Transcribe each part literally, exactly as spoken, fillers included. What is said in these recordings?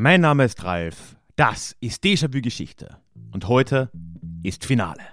Mein Name ist Ralf, das ist Déjà-vu Geschichte und heute ist Finale.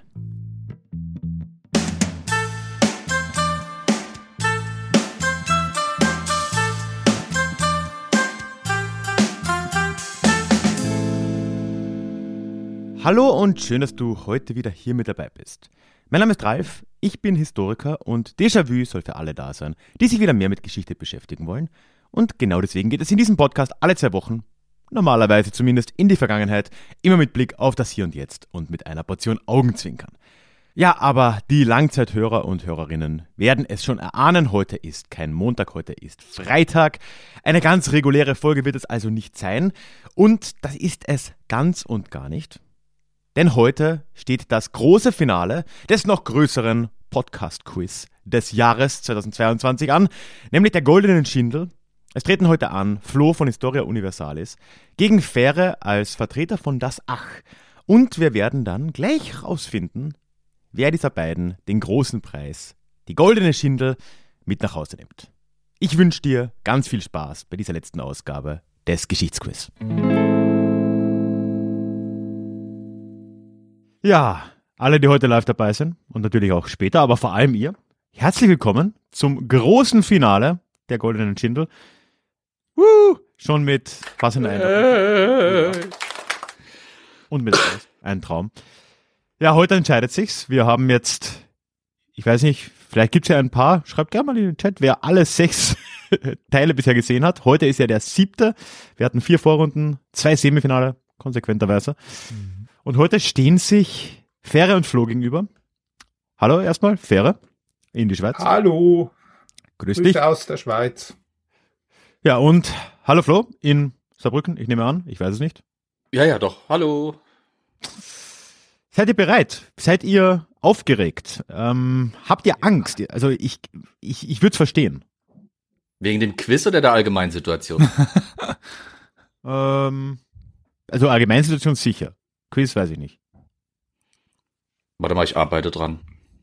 Hallo und schön, dass du heute wieder hier mit dabei bist. Mein Name ist Ralf, ich bin Historiker und Déjà-vu soll für alle da sein, die sich wieder mehr mit Geschichte beschäftigen wollen. Und genau deswegen geht es in diesem Podcast alle zwei Wochen, normalerweise zumindest in die Vergangenheit, immer mit Blick auf das Hier und Jetzt und mit einer Portion Augenzwinkern. Ja, aber die Langzeithörer und Hörerinnen werden es schon erahnen, heute ist kein Montag, heute ist Freitag. Eine ganz reguläre Folge wird es also nicht sein und das ist es ganz und gar nicht. Denn heute steht das große Finale des noch größeren Podcast-Quiz des Jahres zweitausendzweiundzwanzig an, nämlich der Goldenen Schindel. Es treten heute an Flo von Historia Universalis gegen Fähre als Vertreter von Das Ach. Und wir werden dann gleich rausfinden, wer dieser beiden den großen Preis, die Goldene Schindel, mit nach Hause nimmt. Ich wünsche dir ganz viel Spaß bei dieser letzten Ausgabe des Geschichtsquiz. Ja, alle, die heute live dabei sind und natürlich auch später, aber vor allem ihr, herzlich willkommen zum großen Finale der Goldenen Schindel. Uh, schon mit passenden Eindruck. Und mit ein Traum. Ja, heute entscheidet sich's. Wir haben jetzt, ich weiß nicht, vielleicht gibt's ja ein paar, schreibt gerne mal in den Chat, wer alle sechs Teile bisher gesehen hat. Heute ist ja der siebte. Wir hatten vier Vorrunden, zwei Semifinale, konsequenterweise. Mhm. Und heute stehen sich Fähre und Flo gegenüber. Hallo erstmal, Fähre in die Schweiz. Hallo. Grüß Grüße dich. aus der Schweiz. Ja, und hallo Flo in Saarbrücken, ich nehme an, ich weiß es nicht. Ja, ja, doch. Hallo. Seid ihr bereit? Seid ihr aufgeregt? Ähm, habt ihr Angst? Also ich, ich, ich würde es verstehen. Wegen dem Quiz oder der Allgemeinsituation? ähm, also Allgemeinsituation sicher. Quiz weiß ich nicht. Warte mal, ich arbeite dran.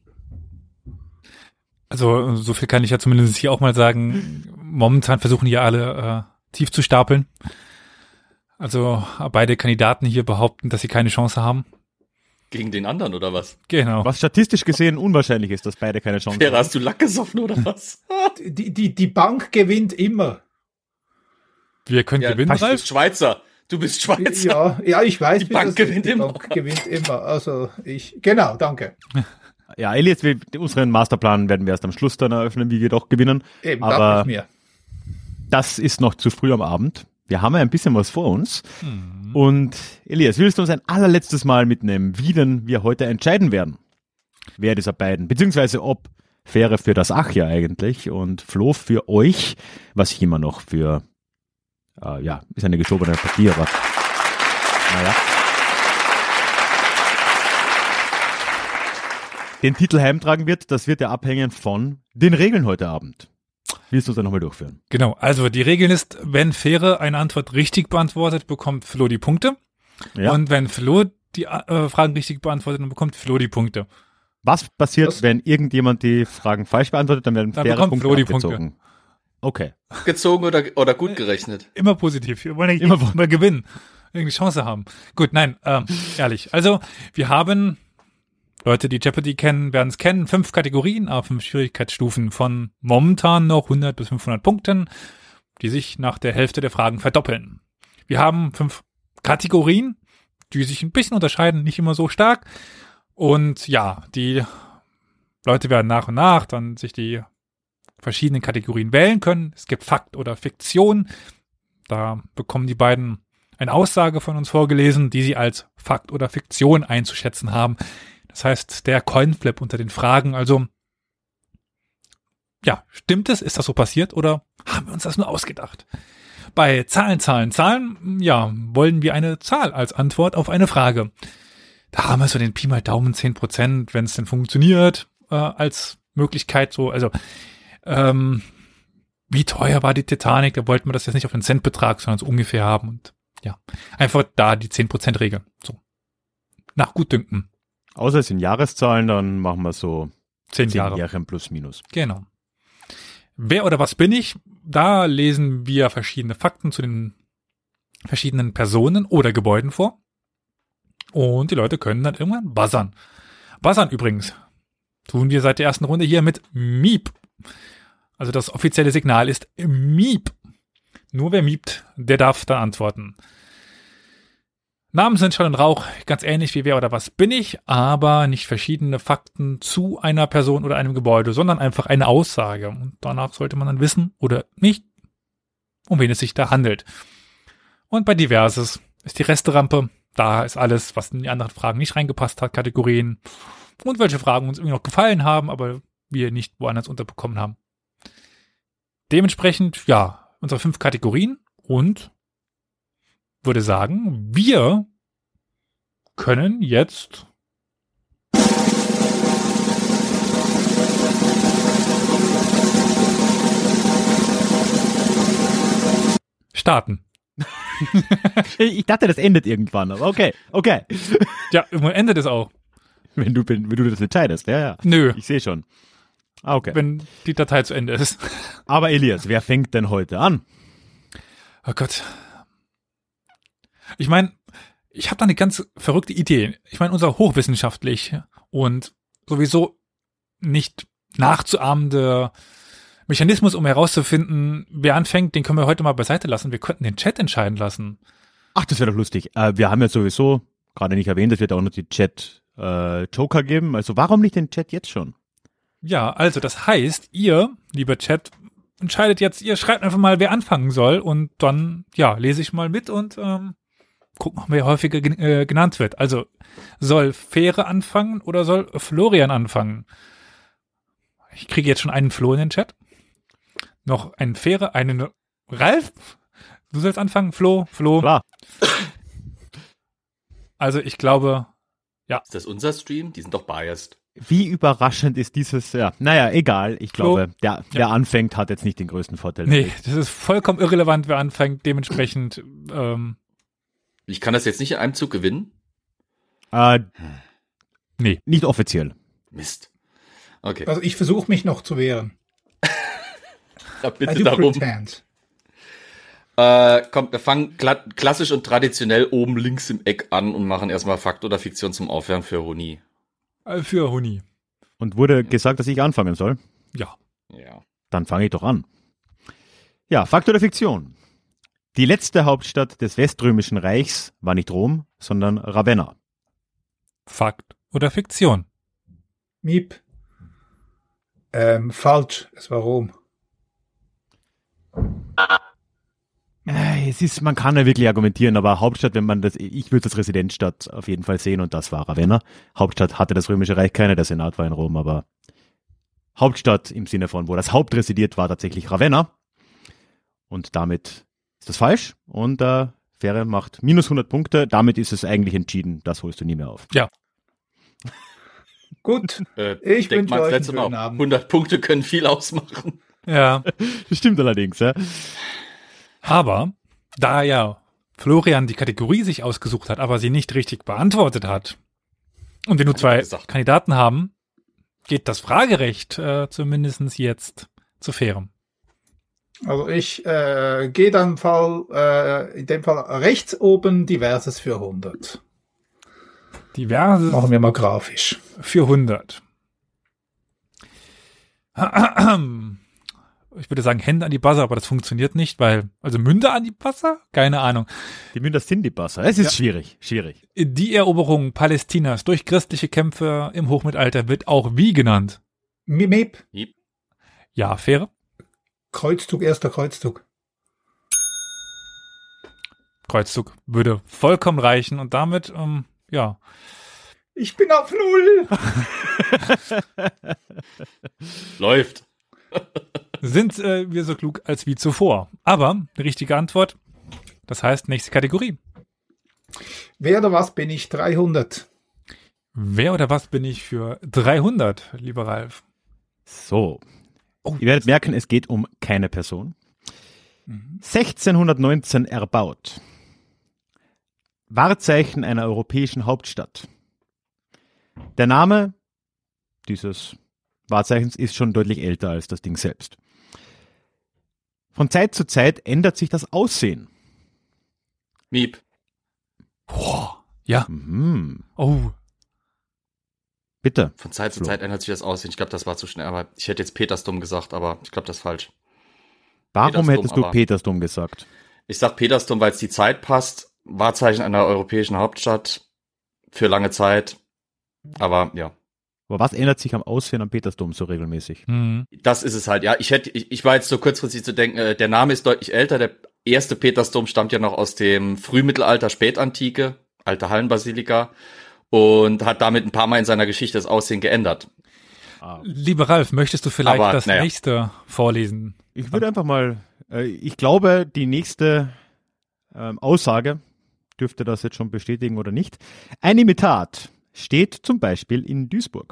Also so viel kann ich ja zumindest hier auch mal sagen. Momentan versuchen hier alle äh, tief zu stapeln. Also beide Kandidaten hier behaupten, dass sie keine Chance haben. Gegen den anderen oder was? Genau. Was statistisch gesehen unwahrscheinlich ist, dass beide keine Chance Fähre, haben. hast du Lack gesoffen oder was? Die, die, die Bank gewinnt immer. Wir können Ja, gewinnen, du Ralf. bist Schweizer. Du bist Schweizer. Ja, ja, ich weiß. Die wie Bank das gewinnt ist. Die immer. Bank gewinnt immer. Also ich, genau, danke. Ja, Elias, wir, unseren Masterplan werden wir erst am Schluss dann eröffnen, wie wir doch gewinnen. Eben, aber dachte ich mir. Das ist noch zu früh am Abend. Wir haben ja ein bisschen was vor uns. Hm. Und Elias, willst du uns ein allerletztes Mal mitnehmen, wie denn wir heute entscheiden werden? Wer dieser beiden, beziehungsweise ob Fähre für das Ach ja eigentlich und Flo für euch, was ich immer noch für, äh, ja, ist eine geschobene Partie, aber naja. Den Titel heimtragen wird, das wird ja abhängen von den Regeln heute Abend. Willst du uns dann nochmal durchführen? Genau, also die Regel ist, wenn Fähre eine Antwort richtig beantwortet, bekommt Flo die Punkte. Ja. Und wenn Flo die äh, Fragen richtig beantwortet, dann bekommt Flo die Punkte. Was passiert, Was? wenn irgendjemand die Fragen falsch beantwortet, dann werden Dann faire bekommt Punkte Flo die abgezogen. Punkte. Okay. Gezogen oder, oder gut gerechnet? Immer positiv. Wir wollen ja Immer immer mal gewinnen. Irgendeine Chance haben. Gut, nein, ähm, ehrlich. Also, wir haben, Leute, die Jeopardy kennen, werden es kennen, fünf Kategorien, auf fünf Schwierigkeitsstufen von momentan noch hundert bis fünfhundert Punkten, die sich nach der Hälfte der Fragen verdoppeln. Wir haben fünf Kategorien, die sich ein bisschen unterscheiden, nicht immer so stark. Und ja, die Leute werden nach und nach dann sich die verschiedenen Kategorien wählen können. Es gibt Fakt oder Fiktion. Da bekommen die beiden eine Aussage von uns vorgelesen, die sie als Fakt oder Fiktion einzuschätzen haben. Das heißt, der Coinflip unter den Fragen, also ja, stimmt es? Ist das so passiert oder haben wir uns das nur ausgedacht? Bei Zahlen, Zahlen, Zahlen, ja, wollen wir eine Zahl als Antwort auf eine Frage. Da haben wir so den Pi mal Daumen zehn Prozent, wenn es denn funktioniert, äh, als Möglichkeit so, also ähm, wie teuer war die Titanic? Da wollten wir das jetzt nicht auf einen Centbetrag, sondern so ungefähr haben und ja, einfach da die zehn Prozent Regel. So. Nach Gutdünken. Außer es sind Jahreszahlen, dann machen wir so Zehn zehn Jahre. Jährchen plus minus. Genau. Wer oder was bin ich? Da lesen wir verschiedene Fakten zu den verschiedenen Personen oder Gebäuden vor. Und die Leute können dann irgendwann buzzern. Buzzern übrigens tun wir seit der ersten Runde hier mit Miep. Also das offizielle Signal ist Miep. Nur wer miept, der darf dann antworten. Namen sind Schall und Rauch, ganz ähnlich wie wer oder was bin ich, aber nicht verschiedene Fakten zu einer Person oder einem Gebäude, sondern einfach eine Aussage. Und danach sollte man dann wissen oder nicht, um wen es sich da handelt. Und bei Diverses ist die Resterampe. Da ist alles, was in die anderen Fragen nicht reingepasst hat, Kategorien und welche Fragen uns irgendwie noch gefallen haben, aber wir nicht woanders unterbekommen haben. Dementsprechend, ja, unsere fünf Kategorien und würde sagen, wir können jetzt starten. Ich dachte, das endet irgendwann, aber okay, okay. Ja, irgendwann endet es auch. Wenn du, wenn du das entscheidest, ja, ja. Nö, Ich sehe schon. Ah, okay. wenn die Datei zu Ende ist. Aber Elias, wer fängt denn heute an? Oh Gott. Ich meine, ich habe da eine ganz verrückte Idee. Ich meine, unser hochwissenschaftlich und sowieso nicht nachzuahmende Mechanismus, um herauszufinden, wer anfängt, den können wir heute mal beiseite lassen. Wir könnten den Chat entscheiden lassen. Ach, das wäre doch lustig. Äh, wir haben ja sowieso gerade nicht erwähnt, es wird auch noch die Chat-Joker geben. Also warum nicht den Chat jetzt schon? Ja, also das heißt, ihr, lieber Chat, entscheidet jetzt, ihr schreibt einfach mal, wer anfangen soll und dann, ja, lese ich mal mit und ähm, gucken, wer häufiger gen äh, genannt wird. Also soll Fähre anfangen oder soll Florian anfangen? Ich kriege jetzt schon einen Flo in den Chat. Noch einen Fähre, einen Ralf. Du sollst anfangen, Flo, Flo. Klar. Also ich glaube, Ist das unser Stream? Die sind doch biased. Wie überraschend ist dieses, ja, naja, egal. Ich Flo. glaube, der, wer Ja. anfängt, hat jetzt nicht den größten Vorteil. nee, das ist vollkommen irrelevant, wer anfängt. Dementsprechend, ähm, Ich kann das jetzt nicht in einem Zug gewinnen? Äh, nee. nicht offiziell. Mist. Okay, Also ich versuche mich noch zu wehren. ja, I bitte do darum. pretend. Äh, komm, wir fangen kla klassisch und traditionell oben links im Eck an und machen erstmal Fakt oder Fiktion zum Aufwärmen für Huni. Äh, Für Huni. Und wurde gesagt, dass ich anfangen soll? Ja. Ja. Dann fange ich doch an. Ja, Fakt oder Fiktion? Die letzte Hauptstadt des Weströmischen Reichs war nicht Rom, sondern Ravenna. Fakt oder Fiktion? Miep. Ähm, falsch, es war Rom. Äh, Es ist, man kann ja wirklich argumentieren, aber Hauptstadt, wenn man das, ich würde das Residenzstadt auf jeden Fall sehen und das war Ravenna. Hauptstadt hatte das Römische Reich keine, der Senat war in Rom, aber Hauptstadt im Sinne von, wo das Haupt residiert, war tatsächlich Ravenna. Und damit ist das falsch und äh, Fähre macht minus hundert Punkte, damit ist es eigentlich entschieden, das holst du nie mehr auf. Gut, Äh, Ich denk wünsche mal, euch letzte einen Mal, schönen Abend. hundert Punkte können viel ausmachen. Ja. Das stimmt allerdings, ja. Aber da ja Florian die Kategorie sich ausgesucht hat, aber sie nicht richtig beantwortet hat und wir nur zwei gesagt. Kandidaten haben, geht das Fragerecht äh, zumindest jetzt zu Fährem. also ich äh, gehe dann Fall, äh, in dem Fall rechts oben Diverses für hundert. Diverses Machen wir mal grafisch. für hundert. Ich würde sagen Hände an die Buzzer, aber das funktioniert nicht, weil, also Münder an die Buzzer? Keine Ahnung. Die Münder sind die Basser. Es ist Ja. schwierig, schwierig. Die Eroberung Palästinas durch christliche Kämpfe im Hochmittelalter wird auch wie genannt? Mi- Miep. Ja, Fähre. Kreuzzug, erster Kreuzzug. Kreuzzug würde vollkommen reichen und damit, ähm, ja, Ich bin auf Null. Läuft. sind äh, wir so klug als wie zuvor. Aber die richtige Antwort, das heißt nächste Kategorie. Wer oder was bin ich? dreihundert. Wer oder was bin ich für dreihundert, lieber Ralf? So. Oh. Ihr werdet merken, es geht um keine Person. sechzehnhundertneunzehn erbaut. Wahrzeichen einer europäischen Hauptstadt. Der Name dieses Wahrzeichens ist schon deutlich älter als das Ding selbst. Von Zeit zu Zeit ändert sich das Aussehen. Miep. Boah, ja. Mhm. Oh, Bitte. Von Zeit zu Flo. Zeit ändert sich das Aussehen. Ich glaube, das war zu schnell. Aber ich hätte jetzt Petersdom gesagt, aber ich glaube, das ist falsch. Warum Petersdom, hättest du aber- Petersdom gesagt? Ich sag Petersdom, weil es die Zeit passt. Wahrzeichen einer europäischen Hauptstadt für lange Zeit. Aber ja, Aber was ändert sich am Aussehen am Petersdom so regelmäßig? hm. das ist es halt. Ja, ich hätte, ich, ich war jetzt so kurzfristig zu denken, äh, der Name ist deutlich älter. Der erste Petersdom stammt ja noch aus dem Frühmittelalter, Spätantike, alte Hallenbasilika. Und hat damit ein paar Mal in seiner Geschichte das Aussehen geändert. Ah. Lieber Ralf, möchtest du vielleicht Aber, das naja. nächste vorlesen? Ich würde einfach mal, äh, ich glaube, die nächste ähm, Aussage dürfte das jetzt schon bestätigen oder nicht. Ein Imitat steht zum Beispiel in Duisburg.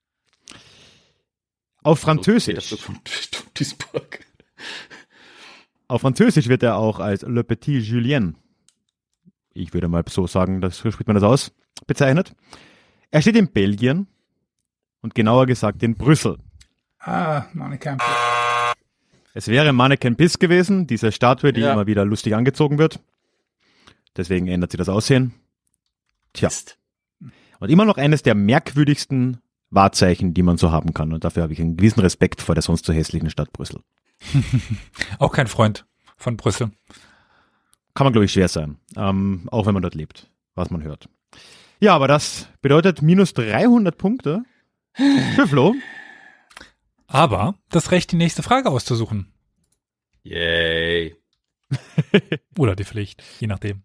Auf Französisch, Petersdom von Duisburg. auf Französisch wird er auch als Le Petit Julien, ich würde mal so sagen, das, so spricht man das aus, bezeichnet. Er steht in Belgien und genauer gesagt in Brüssel. Ah, Mannequin. Es wäre Mannequin Piss gewesen, diese Statue, die Ja. immer wieder lustig angezogen wird. Deswegen ändert sie das Aussehen. Tja. Mist. Und immer noch eines der merkwürdigsten Wahrzeichen, die man so haben kann. Und dafür habe ich einen gewissen Respekt vor der sonst so hässlichen Stadt Brüssel. Auch kein Freund von Brüssel. Kann man, glaube ich, schwer sein. Ähm, auch wenn man dort lebt, was man hört. Ja, aber das bedeutet minus dreihundert Punkte für Flo. Aber das Recht, die nächste Frage auszusuchen. Yay. Oder die Pflicht, je nachdem.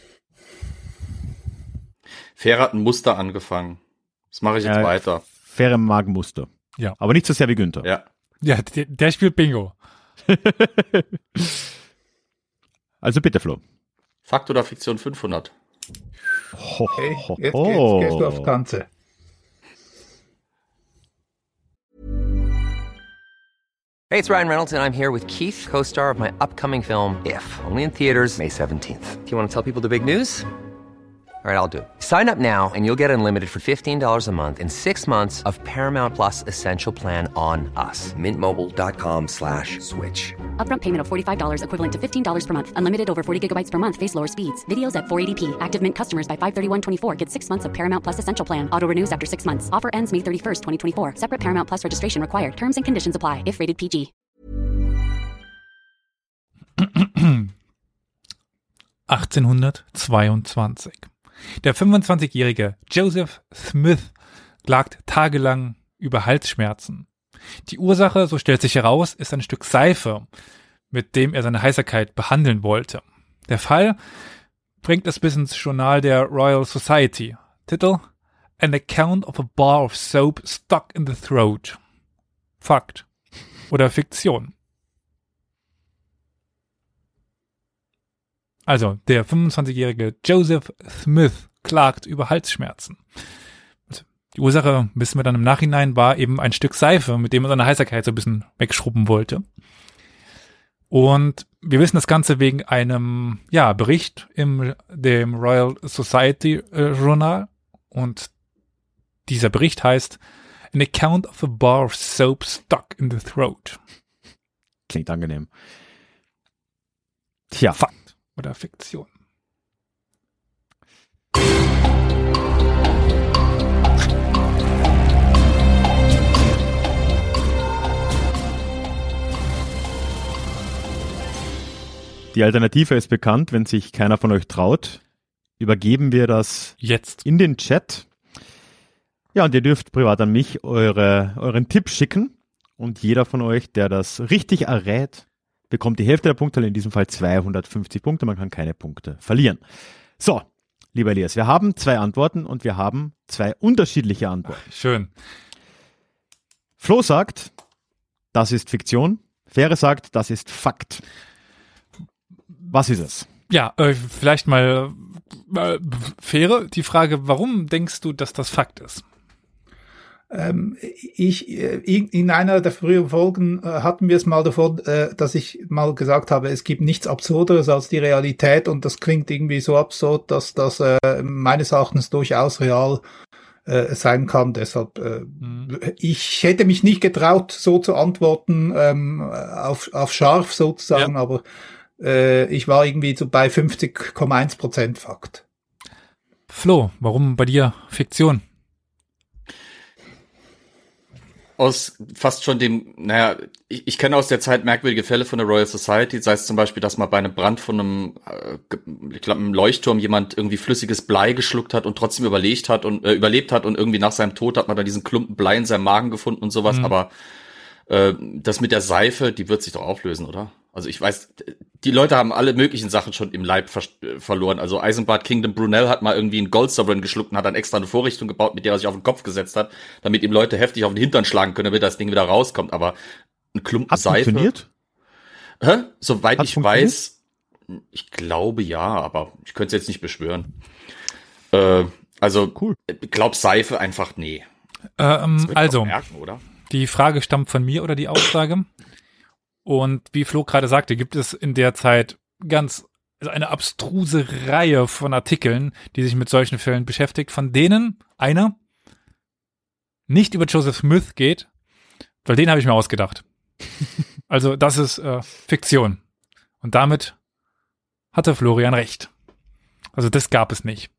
Fer hat ein Muster angefangen. Das mache ich jetzt Ja. weiter. Faire Magenmuster. Ja. Aber nicht so sehr wie Günther. Ja. Ja, der, der spielt Bingo. Also bitte, Flo. Fakt oder Fiktion fünfhundert? Ho, Okay, ho, jetzt, ho. jetzt gehst du aufs Ganze. Hey, it's Ryan Reynolds, and I'm here with Keith, co-star of my upcoming film, If, only in theaters May seventeenth. Do you want to tell people the big news? All right, I'll do it. Sign up now and you'll get unlimited for fifteen dollars a month and six months of Paramount Plus Essential Plan on us. Mint Mobile dot com slash switch. Upfront payment of forty-five dollars equivalent to fifteen dollars per month. Unlimited over forty gigabytes per month. Face lower speeds. Videos at four eighty p. Active Mint customers by five thirty-one twenty-four get six months of Paramount Plus Essential Plan. Auto renews after six months. Offer ends May thirty-first, twenty twenty-four. Separate Paramount Plus registration required. Terms and conditions apply if rated P G. achtzehnhundertzweiundzwanzig. Der fünfundzwanzigjährige Joseph Smith klagt tagelang über Halsschmerzen. Die Ursache, so stellt sich heraus, ist ein Stück Seife, mit dem er seine Heiserkeit behandeln wollte. Der Fall bringt es bis ins Journal der Royal Society. Titel: An Account of a Bar of Soap Stuck in the Throat. Fakt oder Fiktion? Also, der fünfundzwanzigjährige Joseph Smith klagt über Halsschmerzen. Die Ursache, wissen wir dann im Nachhinein, war eben ein Stück Seife, mit dem er seine Heiserkeit so ein bisschen wegschrubben wollte. Und wir wissen das Ganze wegen einem, ja, Bericht im dem Royal Society äh, Journal. Und dieser Bericht heißt An Account of a Bar of Soap Stuck in the Throat. Klingt angenehm. Tja. Fakt oder Fiktion? Die Alternative ist bekannt, wenn sich keiner von euch traut. Übergeben wir das Jetzt. in den Chat. Ja, und ihr dürft privat an mich eure, euren Tipp schicken. Und jeder von euch, der das richtig errät, bekommt die Hälfte der Punkte, in diesem Fall zweihundertfünfzig Punkte. Man kann keine Punkte verlieren. So, lieber Elias, wir haben zwei Antworten und wir haben zwei unterschiedliche Antworten. Schön. Flo sagt, das ist Fiktion. Fähre sagt, das ist Fakt. Was ist es? Ja, äh, vielleicht mal äh, Fähre. Die Frage, warum denkst du, dass das Fakt ist? Ähm, ich, äh, in, in einer der früheren Folgen äh, hatten wir es mal davon, äh, dass ich mal gesagt habe, es gibt nichts Absurderes als die Realität, und das klingt irgendwie so absurd, dass das äh, meines Erachtens durchaus real äh, sein kann. Deshalb, äh, Mhm. ich hätte mich nicht getraut, so zu antworten, ähm, auf, auf scharf sozusagen, Ja. aber äh, ich war irgendwie so bei fünfzig Komma eins Prozent Fakt. Flo, warum bei dir Fiktion? Aus fast schon dem, naja, ich, ich kenne aus der Zeit merkwürdige Fälle von der Royal Society, sei es zum Beispiel, dass mal bei einem Brand von einem, äh, ich glaube, einem Leuchtturm jemand irgendwie flüssiges Blei geschluckt hat und trotzdem überlebt hat und äh, überlebt hat und irgendwie nach seinem Tod hat man dann diesen Klumpen Blei in seinem Magen gefunden und sowas, mhm. aber äh, das mit der Seife, die wird sich doch auflösen, oder? Also ich weiß, die Leute haben alle möglichen Sachen schon im Leib ver- verloren. Also Eisenbart Kingdom Brunel hat mal irgendwie einen Gold Sovereign geschluckt und hat dann extra eine Vorrichtung gebaut, mit der er sich auf den Kopf gesetzt hat, damit ihm Leute heftig auf den Hintern schlagen können, damit das Ding wieder rauskommt. Aber ein Klumpen Hat Seife. Funktioniert? Hä? Soweit Hat ich weiß, ich glaube ja, aber ich könnte es jetzt nicht beschwören. Äh, also, cool. Glaub Seife einfach nee. Ähm, also, merken, oder? Die Frage stammt von mir oder die Aussage? Und wie Flo gerade sagte, gibt es in der Zeit ganz also eine abstruse Reihe von Artikeln, die sich mit solchen Fällen beschäftigt, von denen einer nicht über Joseph Smith geht, weil den habe ich mir ausgedacht. Also das ist äh, Fiktion. Und damit hatte Florian recht. Also das gab es nicht.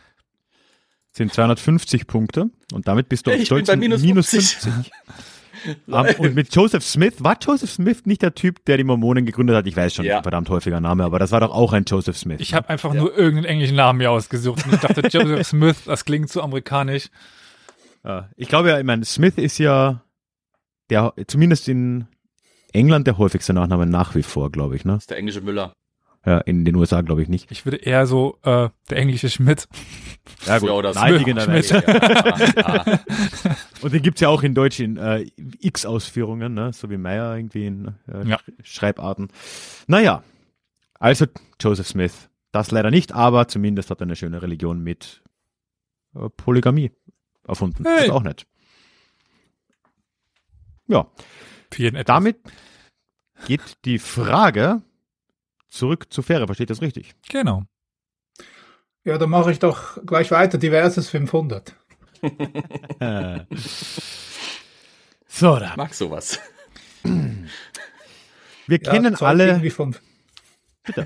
Das sind zweihundertfünfzig Punkte und damit bist du auf ich bin bei minus fünfzig. fünfzig. Um, und mit Joseph Smith, war Joseph Smith nicht der Typ, der die Mormonen gegründet hat? Ich weiß schon, ja. verdammt häufiger Name, aber das war doch auch ein Joseph Smith. Ich habe einfach ja. nur irgendeinen englischen Namen mir ausgesucht und ich dachte, Joseph Smith, das klingt zu amerikanisch. Ja, ich glaube ja, ich meine, Smith ist ja der, zumindest in England der häufigste Nachname nach wie vor, glaube ich, ne? Das ist der englische Müller. Ja, in den U S A glaube ich nicht. Ich würde eher so, äh, der englische Schmidt. Ja gut, ja, oder Schmidt. Ja, ah, ah. Und den gibt's ja auch in Deutsch in äh, X-Ausführungen, ne? So wie Meyer irgendwie in äh, ja. Schreibarten. Naja, also Joseph Smith, das leider nicht, aber zumindest hat er eine schöne Religion mit äh, Polygamie erfunden. Hey. Das ist auch nett. Ja, für jeden etwas. Damit geht die Frage zurück zur Fähre, versteht das richtig? Genau. Ja, dann mache ich doch gleich weiter, diverses fünfhundert. So, da. Ich mag sowas. Wir Ja, kennen Zeug alle... irgendwie von... Bitte.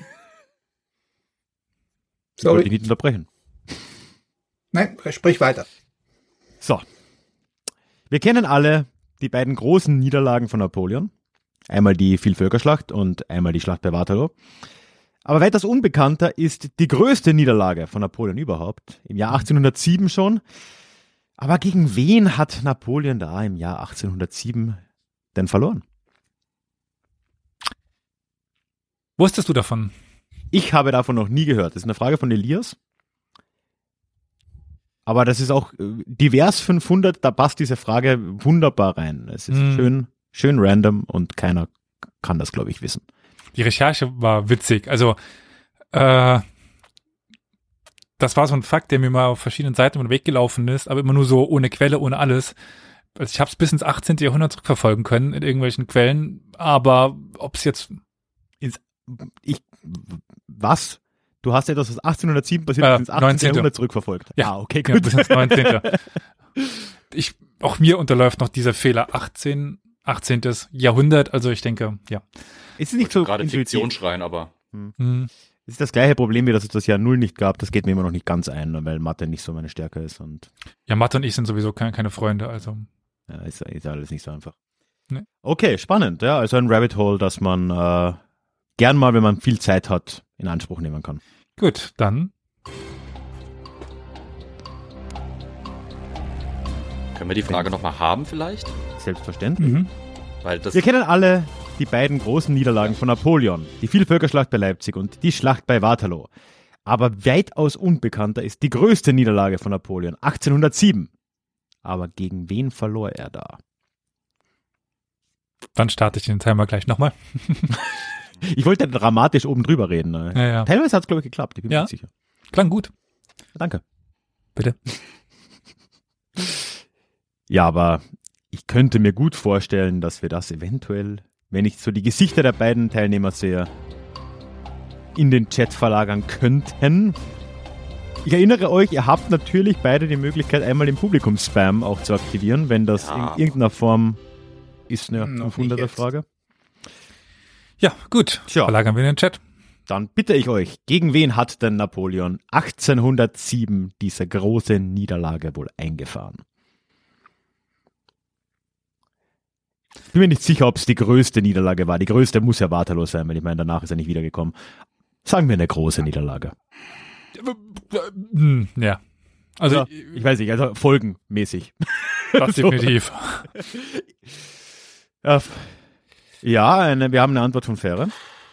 Ich wollte dich Sorry. nicht unterbrechen. Nein, sprich weiter. So. Wir kennen alle die beiden großen Niederlagen von Napoleon. Einmal die Vielvölkerschlacht und einmal die Schlacht bei Waterloo. Aber weitaus unbekannter ist die größte Niederlage von Napoleon überhaupt, im Jahr achtzehnhundertsieben schon. Aber gegen wen hat Napoleon da im Jahr achtzehnhundertsieben denn verloren? Wusstest du davon? Ich habe davon noch nie gehört. Das ist eine Frage von Elias. Aber das ist auch divers fünfhundert, da passt diese Frage wunderbar rein. Es ist hm. schön, schön random und keiner kann das, glaube ich, wissen. Die Recherche war witzig. Also, äh, das war so ein Fakt, der mir mal auf verschiedenen Seiten über den Weg gelaufen ist, aber immer nur so ohne Quelle, ohne alles. Also ich habe es bis ins achtzehnten. Jahrhundert zurückverfolgen können in irgendwelchen Quellen, aber ob es jetzt... Ins, ich, was? Du hast etwas, was achtzehnhundertsieben passiert äh, ist, ins achtzehnten. Jahrhundert zurückverfolgt. Ja, ah, okay, ja, gut. bis ins neunzehnten. Ich, auch mir unterläuft noch dieser Fehler achtzehn, achtzehnten. Jahrhundert, also ich denke, ja. Ist es nicht so gerade intuitiv? Fiktion schreien, aber Hm. Es ist das gleiche Problem, wie dass es das Jahr Null nicht gab. Das geht mir immer noch nicht ganz ein, weil Mathe nicht so meine Stärke ist. Und Ja, Mathe und ich sind sowieso keine, keine Freunde, also. ja, ist, ist alles nicht so einfach. Nee. Okay, spannend. Ja, also ein Rabbit Hole, das man äh, gern mal, wenn man viel Zeit hat, in Anspruch nehmen kann. Gut, dann. können wir die Frage nochmal haben vielleicht? Selbstverständlich. Mhm. Weil das Wir kennen alle die beiden großen Niederlagen von Napoleon, die Vielvölkerschlacht bei Leipzig und die Schlacht bei Waterloo. Aber weitaus unbekannter ist die größte Niederlage von Napoleon, achtzehnhundertsieben. Aber gegen wen verlor er da? Dann starte ich den Timer gleich nochmal. Ich wollte dramatisch oben drüber reden. Ne? Ja, ja. Teilweise hat es, glaube ich, geklappt. Ich bin mir Ja. nicht sicher. Klang gut. Danke. Bitte. Ja, aber ich könnte mir gut vorstellen, dass wir das eventuell, wenn ich so die Gesichter der beiden Teilnehmer sehe, in den Chat verlagern könnten. Ich erinnere euch, ihr habt natürlich beide die Möglichkeit, einmal den Publikum-Spam auch zu aktivieren, wenn das Ja. in irgendeiner Form ist eine Noch nicht fünfhunderter Frage. Ja, gut. Tja. Verlagern wir in den Chat. dann bitte ich euch, gegen wen hat denn Napoleon achtzehnhundertsieben diese große Niederlage wohl eingefahren? Ich bin mir nicht sicher, ob es die größte Niederlage war. Die größte muss ja Waterloo sein, weil ich meine, danach ist er nicht wiedergekommen. Sagen wir eine große Niederlage. Ja. Also, ja, ich weiß nicht, also folgenmäßig. Das definitiv. Ja, ja eine, wir haben eine Antwort von Fähre.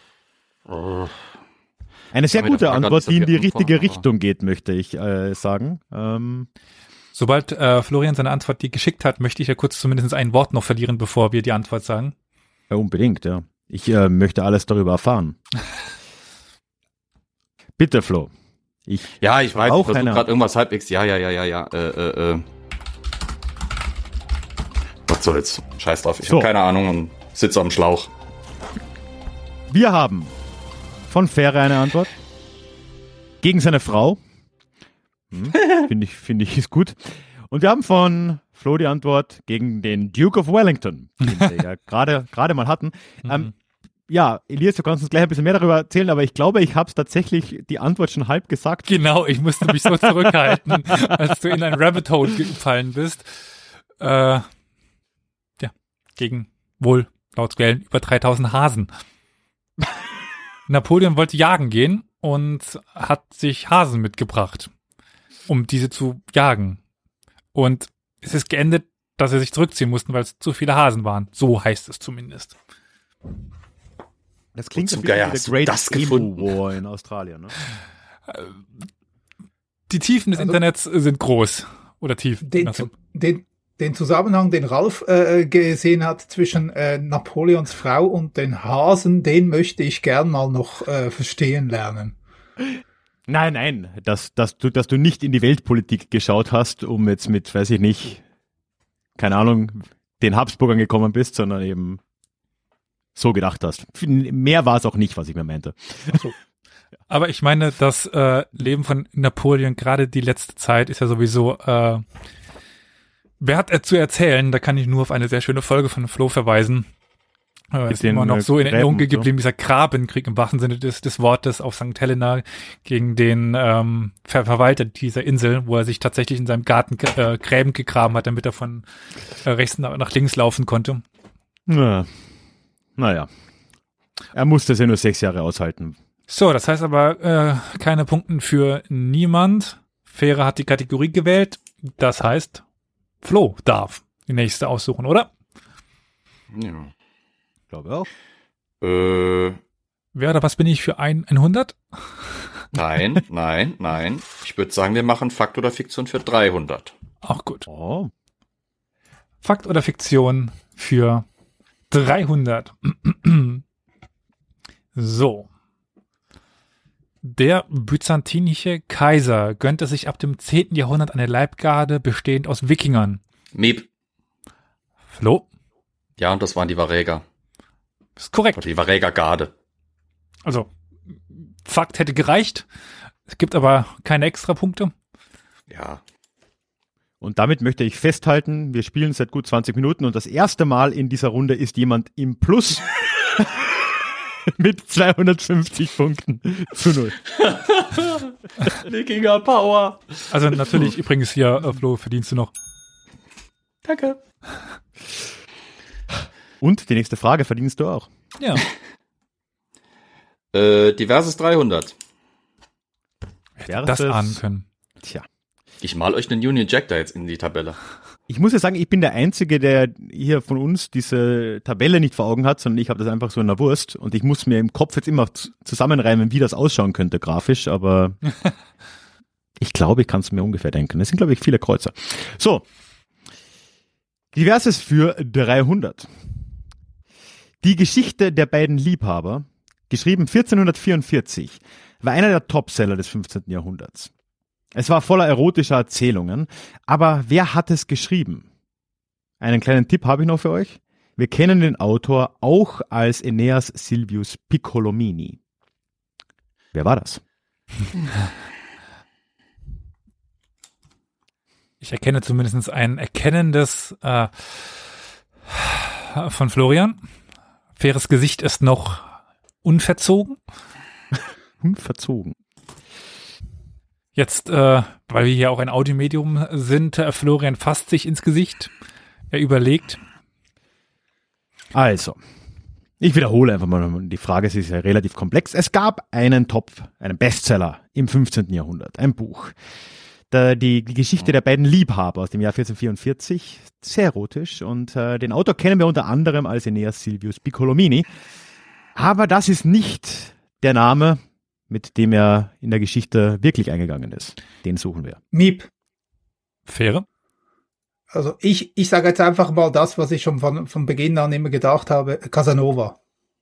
Eine sehr gute Antwort, die in die richtige Richtung geht, möchte ich äh, sagen. Ähm, Sobald äh, Florian seine Antwort die geschickt hat, möchte ich ja kurz zumindest ein Wort noch verlieren, bevor wir die Antwort sagen. Ja, unbedingt, ja. Ich äh, möchte alles darüber erfahren. Bitte, Flo. Ich ja, ich weiß, auch ich versuche gerade irgendwas halbwegs. Ja, ja, ja, ja, ja. Äh, äh, äh. Was soll's? Scheiß drauf. Ich so. habe keine Ahnung und sitze am Schlauch. Wir haben von Fähre eine Antwort. Gegen seine Frau. Hm, finde ich, finde ich, ist gut. Und wir haben von Flo die Antwort gegen den Duke of Wellington, den wir ja gerade gerade mal hatten. Mhm. Ähm, ja, Elias, du kannst uns gleich ein bisschen mehr darüber erzählen, aber ich glaube, ich habe es tatsächlich die Antwort schon halb gesagt. Genau, ich musste mich so zurückhalten, als du in ein Rabbit Hole gefallen bist. Äh, ja, gegen wohl laut Quellen über dreitausend Hasen. Napoleon wollte jagen gehen und hat sich Hasen mitgebracht, um diese zu jagen. Und es ist geendet, dass er sich zurückziehen musste, weil es zu viele Hasen waren. So heißt es zumindest. Das klingt zum Geier, wie der Great Emu War in Australien, ne? Die Tiefen des also, Internets sind groß. Oder tief. Den, den, den Zusammenhang, den Ralf äh, gesehen hat zwischen äh, Napoleons Frau und den Hasen, den möchte ich gern mal noch äh, verstehen lernen. Nein, nein, dass, dass, du, dass du nicht in die Weltpolitik geschaut hast, um jetzt mit, weiß ich nicht, keine Ahnung, den Habsburgern gekommen bist, sondern eben so gedacht hast. Mehr war es auch nicht, was ich mir meinte. So. Aber ich meine, das äh, Leben von Napoleon, gerade die letzte Zeit, ist ja sowieso, äh, wer hat er zu erzählen? Da kann ich nur auf eine sehr schöne Folge von Flo verweisen. Äh, ist immer noch so in Erinnerung so. geblieben, dieser Grabenkrieg im wahrsten Sinne des, des Wortes auf Sankt Helena gegen den ähm, Ver- Verwalter dieser Insel, wo er sich tatsächlich in seinem Garten äh, Gräben gegraben hat, damit er von äh, rechts nach, nach links laufen konnte. Ja. Naja, er musste es ja nur sechs Jahre aushalten. So, das heißt aber äh, keine Punkte für niemand. Fähre hat die Kategorie gewählt. Das heißt, Flo darf die nächste aussuchen, oder? Ja. Ich glaube auch. Äh. Wer oder was bin ich für ein hundert? Nein, nein, nein. Ich würde sagen, wir machen Fakt oder Fiktion für dreihundert. Auch gut. Oh. Fakt oder Fiktion für dreihundert. So. Der byzantinische Kaiser gönnte sich ab dem zehnten Jahrhundert eine Leibgarde bestehend aus Wikingern. Miep. Flo? Ja, und das waren die Varäger. Ist korrekt. Oder die Varäger-Garde. Also, Fakt hätte gereicht. Es gibt aber keine Extrapunkte. Ja. Und damit möchte ich festhalten, wir spielen seit gut zwanzig Minuten und das erste Mal in dieser Runde ist jemand im Plus mit zweihundertfünfzig Punkten zu null. Wikinger Power. Also natürlich übrigens hier, äh, Flo, verdienst du noch. Danke. Und die nächste Frage verdienst du auch. Ja. äh, diverses dreihundert. Hätte das ahnen können. Tja. Ich mal euch einen Union Jack da jetzt in die Tabelle. Ich muss ja sagen, ich bin der Einzige, der hier von uns diese Tabelle nicht vor Augen hat, sondern ich habe das einfach so in der Wurst und ich muss mir im Kopf jetzt immer zusammenreimen, wie das ausschauen könnte grafisch, aber ich glaube, ich kann es mir ungefähr denken. Es sind, glaube ich, viele Kreuzer. So, diverses für dreihundert. Die Geschichte der beiden Liebhaber, geschrieben vierzehnhundertvierundvierzig, war einer der Topseller des fünfzehnten Jahrhunderts. Es war voller erotischer Erzählungen, aber wer hat es geschrieben? Einen kleinen Tipp habe ich noch für euch. Wir kennen den Autor auch als Aeneas Silvius Piccolomini. Wer war das? Ich erkenne zumindest ein erkennendes äh, von Florian. Faires Gesicht ist noch unverzogen. unverzogen. Jetzt, äh, weil wir hier auch ein Audiomedium sind, äh, Florian fasst sich ins Gesicht. Er überlegt. Also, ich wiederhole einfach mal die Frage, sie ist ja relativ komplex. Es gab einen Top, einen Bestseller im fünfzehnten Jahrhundert, ein Buch. Der, die, die Geschichte der beiden Liebhaber aus dem Jahr vierzehnhundertvierundvierzig, sehr erotisch. Und äh, den Autor kennen wir unter anderem als Aeneas Silvius Piccolomini. Aber das ist nicht der Name, mit dem er in der Geschichte wirklich eingegangen ist. Den suchen wir. Miep. Fähre. Also ich, ich sage jetzt einfach mal das, was ich schon von, von Beginn an immer gedacht habe. Casanova.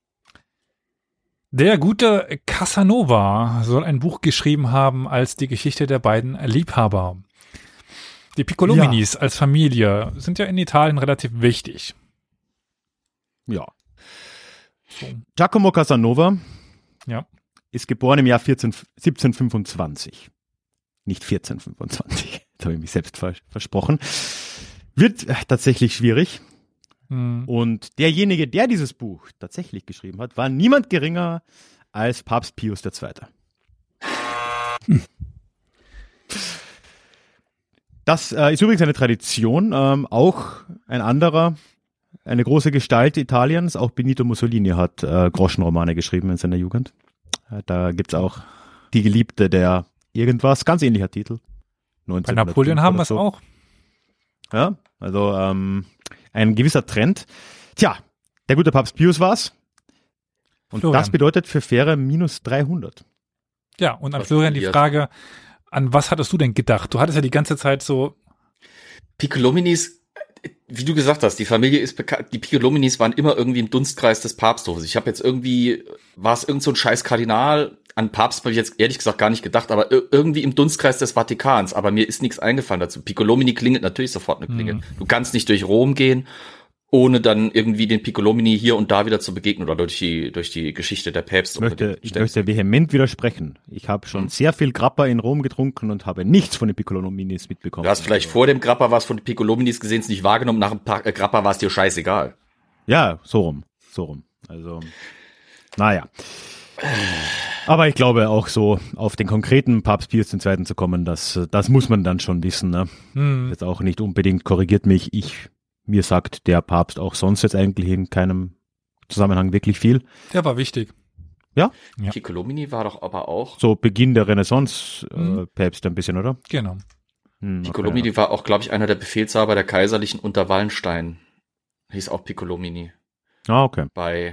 Der gute Casanova soll ein Buch geschrieben haben als die Geschichte der beiden Liebhaber. Die Piccolominis ja. als Familie sind ja in Italien relativ wichtig. Ja. So. Giacomo Casanova ja. ist geboren im Jahr vierzehn, siebzehnhundertfünfundzwanzig. Nicht vierzehnhundertfünfundzwanzig. Jetzt habe ich mich selbst vers- versprochen. Wird äh, tatsächlich schwierig. Hm. Und derjenige, der dieses Buch tatsächlich geschrieben hat, war niemand geringer als Papst Pius der Zweite. Hm. Das äh, ist übrigens eine Tradition. Ähm, auch ein anderer, eine große Gestalt Italiens, auch Benito Mussolini hat äh, Groschenromane geschrieben in seiner Jugend. Äh, da gibt's auch Die Geliebte der irgendwas, ganz ähnlicher Titel. Bei Napoleon haben wir es so. auch. Ja, also ähm, ein gewisser Trend. Tja, der gute Papst Pius war's. Und Florian. Das bedeutet für Fähre minus dreihundert. Ja, und an Was Florian die passiert? Frage, an was hattest du denn gedacht? Du hattest ja die ganze Zeit so, Piccolominis, wie du gesagt hast, die Familie ist bekannt, die Piccolominis waren immer irgendwie im Dunstkreis des Papsthofes. Ich habe jetzt irgendwie, war es irgend so ein scheiß Kardinal, an Papst habe ich jetzt ehrlich gesagt gar nicht gedacht, aber ir- irgendwie im Dunstkreis des Vatikans, aber mir ist nichts eingefallen dazu. Piccolomini klingelt natürlich sofort eine Klingel. Mhm. Du kannst nicht durch Rom gehen, ohne dann irgendwie den Piccolomini hier und da wieder zu begegnen oder durch die durch die Geschichte der Päpste. Ich möchte, unbedingt. ich möchte vehement widersprechen. Ich habe schon Hm. sehr viel Grappa in Rom getrunken und habe nichts von den Piccolominis mitbekommen. Du hast vielleicht Also, vor dem Grappa was von den Piccolominis gesehen, es nicht wahrgenommen, nach dem Pa- äh, Grappa war es dir scheißegal. Ja, so rum. So rum. Also, naja. Aber ich glaube auch so, auf den konkreten Papst Pius der Zweite zu kommen, das, das muss man dann schon wissen. Ne? hm, Jetzt auch nicht unbedingt, korrigiert mich, ich, mir sagt der Papst auch sonst jetzt eigentlich in keinem Zusammenhang wirklich viel. der war wichtig. Ja? Ja. Piccolomini war doch aber auch, So Beginn der Renaissance äh, Mhm. Päpste ein bisschen, oder? Genau. Hm, Piccolomini okay, war auch, glaube ich, einer der Befehlshaber der Kaiserlichen unter Wallenstein. Hieß auch Piccolomini. ja. Ah, okay. Bei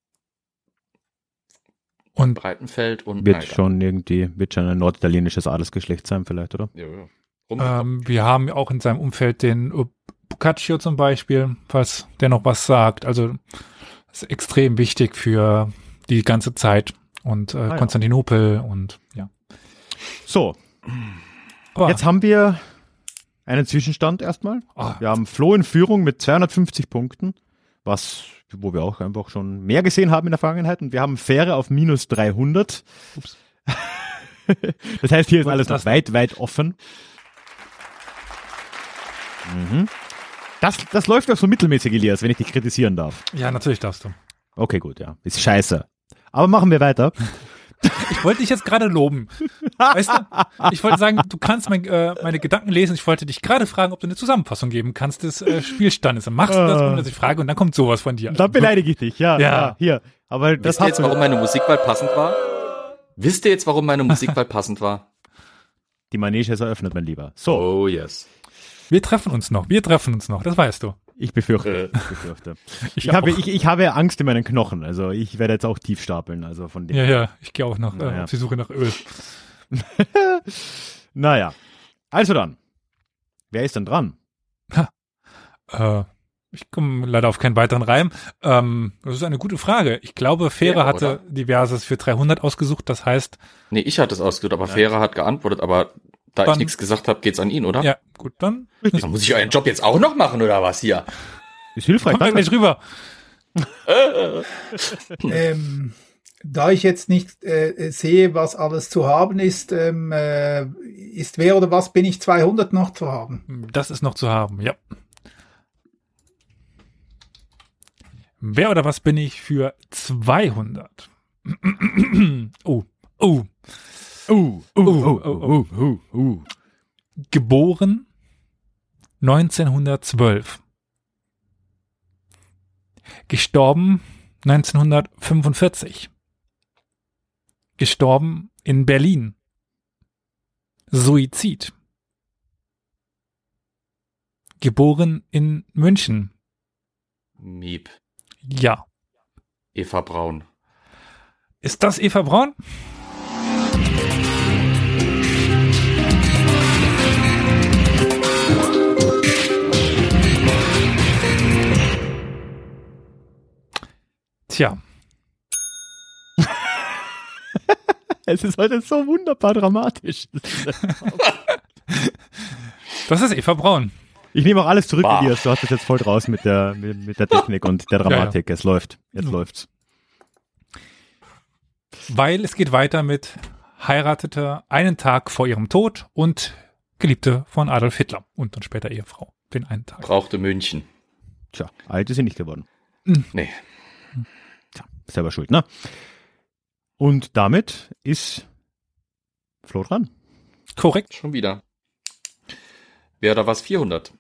Und Breitenfeld und Wird Nein, schon irgendwie, wird schon ein norditalienisches Adelsgeschlecht sein vielleicht, oder? Ja, ja. Rum- ähm, wir haben auch in seinem Umfeld den äh, Boccaccio zum Beispiel, falls der noch was sagt. Also das ist extrem wichtig für die ganze Zeit und äh, ja. Konstantinopel und ja. So, Aber, jetzt haben wir einen Zwischenstand erstmal. Ah. Wir haben Flo in Führung mit zweihundertfünfzig Punkten, was, wo wir auch einfach schon mehr gesehen haben in der Vergangenheit. Und wir haben Fähre auf minus dreihundert. Ups. Das heißt, hier ist Was alles ist noch das weit, weit offen. Mhm. Das, das läuft doch so mittelmäßig, Elias, wenn ich dich kritisieren darf. ja, natürlich darfst du. Okay, gut, ja. Ist scheiße. Aber machen wir weiter. Ich wollte dich jetzt gerade loben. Weißt du, ich wollte sagen, du kannst mein, äh, meine Gedanken lesen. Ich wollte dich gerade fragen, ob du eine Zusammenfassung geben kannst des äh, Spielstandes. Dann machst du das, ohne dass ich frage, und dann kommt sowas von dir. Dann beleidige ich dich, ja. Ja. ja hier. Aber das Wisst ihr hat jetzt, warum meine Musikwahl passend war? Wisst ihr jetzt, warum meine Musikwahl passend war? die Manege ist eröffnet, mein Lieber. So, Oh, yes. Wir treffen uns noch, wir treffen uns noch, das weißt du. ich befürchte. Äh. Ich befürchte. Ich, Ich auch. habe, ich, ich habe Angst in meinen Knochen. Also ich werde jetzt auch tief stapeln. Also von dem. Ja, ja, ich gehe auch noch äh, Naja. auf die Suche nach Öl. Naja. Also dann. Wer ist denn dran? Äh, ich komme leider auf keinen weiteren Reim. Ähm, das ist eine gute Frage. Ich glaube, Fähre Fähre, hatte diverses für dreihundert ausgesucht. Das heißt, Nee, ich hatte es ausgesucht, aber Fähre hat geantwortet, aber da Dann- ich nichts gesagt habe, geht's an ihn, oder? ja, gut, dann Dann muss ich euren Job jetzt auch noch machen, oder was hier? Ist hilfreich. kommen wir Danke. gleich rüber. Ähm, da ich jetzt nicht äh, sehe, was alles zu haben ist, ähm, äh, ist wer oder was bin ich zweihundert noch zu haben? Das ist noch zu haben, ja. Wer oder was bin ich für zweihundert? Oh, Oh. Uh, uh, uh, uh, uh, uh, uh. Geboren neunzehnhundertzwölf. Gestorben neunzehnhundertfünfundvierzig. Gestorben in Berlin. Suizid. Geboren in München. Miep. Ja. Eva Braun. Ist das Eva Braun? Tja. Es ist heute so wunderbar dramatisch. Das ist Eva Braun. Ich nehme auch alles zurück, Bah. Elias. Du hast es jetzt voll draus mit der, mit, mit der Technik und der Dramatik. Ja, ja. Es läuft. Jetzt Mhm. läuft's. Weil es geht weiter mit heiratete einen Tag vor ihrem Tod und Geliebte von Adolf Hitler und dann später Ehefrau. Den einen Tag. Brauchte München. Tja, alt ist sie nicht geworden. Nee. Tja, selber schuld, ne? Und damit ist Flo dran. Korrekt. Schon wieder. Wer oder was? vierhundert.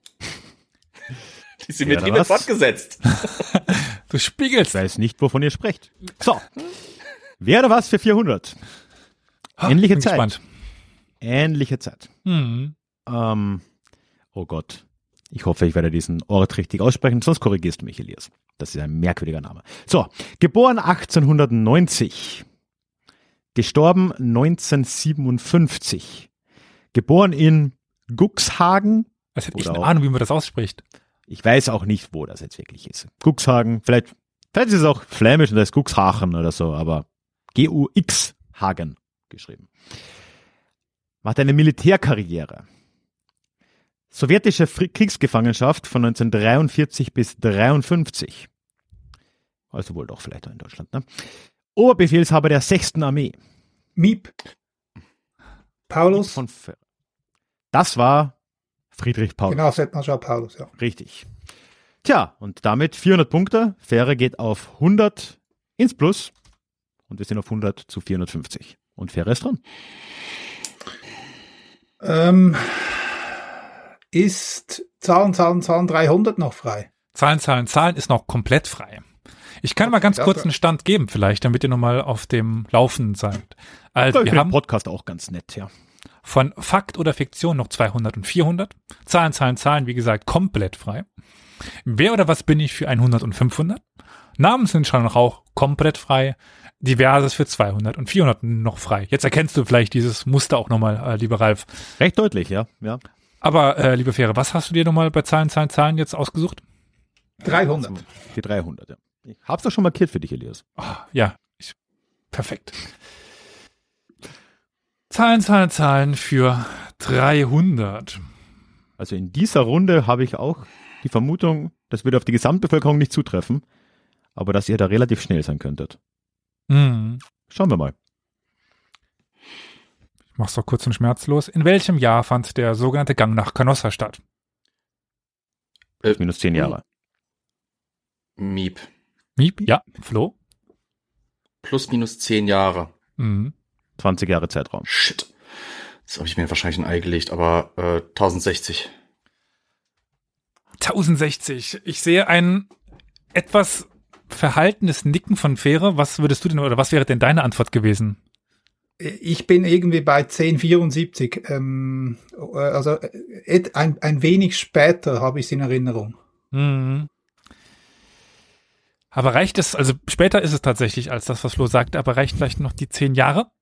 Die Symmetrie Wer oder wird was? fortgesetzt. Du spiegelst. Ich weiß nicht, wovon ihr sprecht. So. Wer oder was für vierhundert? Ähnliche Bin Zeit. gespannt. Ähnliche Zeit. Mhm. Ähm, oh Gott. Ich hoffe, ich werde diesen Ort richtig aussprechen, sonst korrigierst du mich, Elias. Das ist ein merkwürdiger Name. So, geboren achtzehnhundertneunzig. Gestorben neunzehnhundertsiebenundfünfzig. Geboren in Guxhagen. Was hätte ich Oder eine auch- Ahnung, wie man das ausspricht. Ich weiß auch nicht, wo das jetzt wirklich ist. Guxhagen, vielleicht, vielleicht ist es auch flämisch und da ist Guxhachen oder so, aber G U X Hagen geschrieben. Macht eine Militärkarriere. Sowjetische Fri- Kriegsgefangenschaft von neunzehnhundertdreiundvierzig bis dreiundfünfzig. Also wohl doch vielleicht auch in Deutschland, ne? Oberbefehlshaber der sechsten Armee. Miep. Paulus. Von Fe- Das war Friedrich Paulus. Genau, Feldmarschall Paulus, ja. Richtig. Tja, und damit vierhundert Punkte. Fähre geht auf hundert ins Plus. Und wir sind auf hundert zu vierhundertfünfzig. Und Fähre ist dran. Ähm, ist Zahlen, Zahlen, Zahlen dreihundert noch frei? Zahlen, Zahlen, Zahlen ist noch komplett frei. Ich kann mal ganz das kurz war- einen Stand geben, vielleicht, damit ihr nochmal auf dem Laufenden seid. Also, Ich wir finde den haben Podcast auch ganz nett, ja. von Fakt oder Fiktion noch zweihundert und vierhundert. Zahlen, Zahlen, Zahlen, wie gesagt, komplett frei. Wer oder was bin ich für hundert und fünfhundert? Namen sind schon noch auch komplett frei. Diverses für zweihundert und vierhundert noch frei. Jetzt erkennst du vielleicht dieses Muster auch nochmal, äh, lieber Ralf. Recht deutlich, ja. ja. Aber, äh, liebe Fähre, was hast du dir nochmal bei Zahlen, Zahlen, Zahlen jetzt ausgesucht? dreihundert. Die dreihundert, ja. Ich hab's doch schon markiert für dich, Elias. Ah, ja, ich, perfekt. Zahlen, Zahlen, Zahlen für dreihundert. Also in dieser Runde habe ich auch die Vermutung, das würde auf die Gesamtbevölkerung nicht zutreffen, aber dass ihr da relativ schnell sein könntet. Hm. Schauen wir mal. Ich mach's doch kurz und schmerzlos. In welchem Jahr fand der sogenannte Gang nach Canossa statt? Äh, Minus zehn Jahre. Miep. Miep? Ja, Flo? Plus minus zehn Jahre. Mhm. zwanzig Jahre Zeitraum. Shit. Das habe ich mir wahrscheinlich ein Ei gelegt, aber äh, tausendsechzig. tausendsechzig. Ich sehe ein etwas verhaltenes Nicken von Fähre. Was würdest du denn, oder was wäre denn deine Antwort gewesen? Ich bin irgendwie bei zehn vierundsiebzig. Ähm, äh, also äh, ein, ein wenig später habe ich es in Erinnerung. Mhm. Aber reicht es, also später ist es tatsächlich als das, was Flo sagte, aber reicht vielleicht noch die zehn Jahre?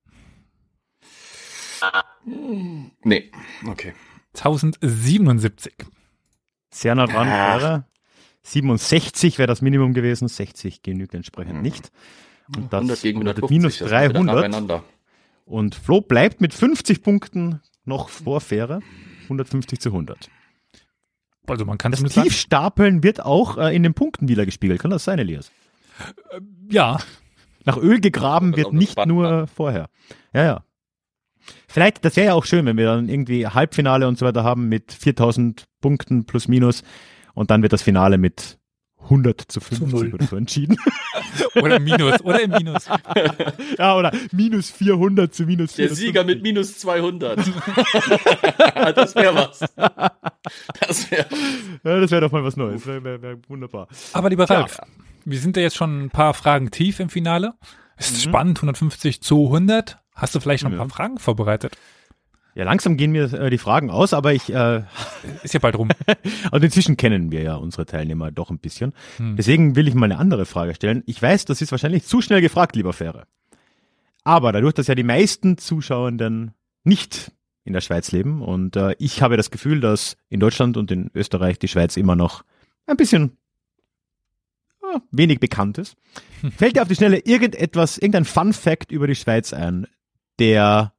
Nee, okay. tausendsiebenundsiebzig. Sehr nah dran Ach. wäre. siebenundsechzig wäre das Minimum gewesen, sechzig genügt entsprechend nicht. Und das hundert gegen bedeutet hundertfünfzig. minus das ist wieder dreihundert. nacheinander. Und Flo bleibt mit fünfzig Punkten noch vor Fähre. hundertfünfzig zu hundert. Also man kann Das zumindest sagen, Tiefstapeln wird auch äh, in den Punkten wieder gespiegelt. Kann das sein, Elias? ja, Nach Öl gegraben Das ist wird auch nicht spannend, nur vorher. Ja, ja. Vielleicht, das wäre ja auch schön, wenn wir dann irgendwie Halbfinale und so weiter haben mit viertausend Punkten plus minus und dann wird das Finale mit hundert zu fünfzig oder so entschieden. Oder Minus, oder im Minus. Ja, oder minus vierhundert zu minus Der vierhundert. Sieger mit minus zweihundert. Das wäre was. Das wäre Ja, das wäre doch mal was Neues. Wäre wär, wär wunderbar. Aber lieber Ralf, wir sind ja jetzt schon ein paar Fragen tief im Finale. Es ist Mhm. spannend, hundertfünfzig zu hundert. Hast du vielleicht noch ein Ja. paar Fragen vorbereitet? Ja, langsam gehen mir äh, die Fragen aus, aber ich, äh, Ist ja bald rum. und inzwischen kennen wir ja unsere Teilnehmer doch ein bisschen. Hm. Deswegen will ich mal eine andere Frage stellen. Ich weiß, das ist wahrscheinlich zu schnell gefragt, lieber Fähre. Aber dadurch, dass ja die meisten Zuschauenden nicht in der Schweiz leben und äh, ich habe das Gefühl, dass in Deutschland und in Österreich die Schweiz immer noch ein bisschen äh, wenig bekannt ist, fällt dir auf die Schnelle irgendetwas, irgendein Fun Fact über die Schweiz ein, der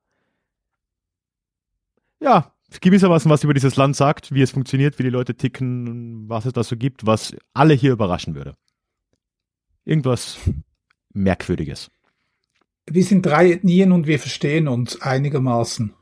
ja, gewissermaßen was über dieses Land sagt, wie es funktioniert, wie die Leute ticken, was es da so gibt, was alle hier überraschen würde. Irgendwas Merkwürdiges. Wir sind drei Ethnien und wir verstehen uns einigermaßen.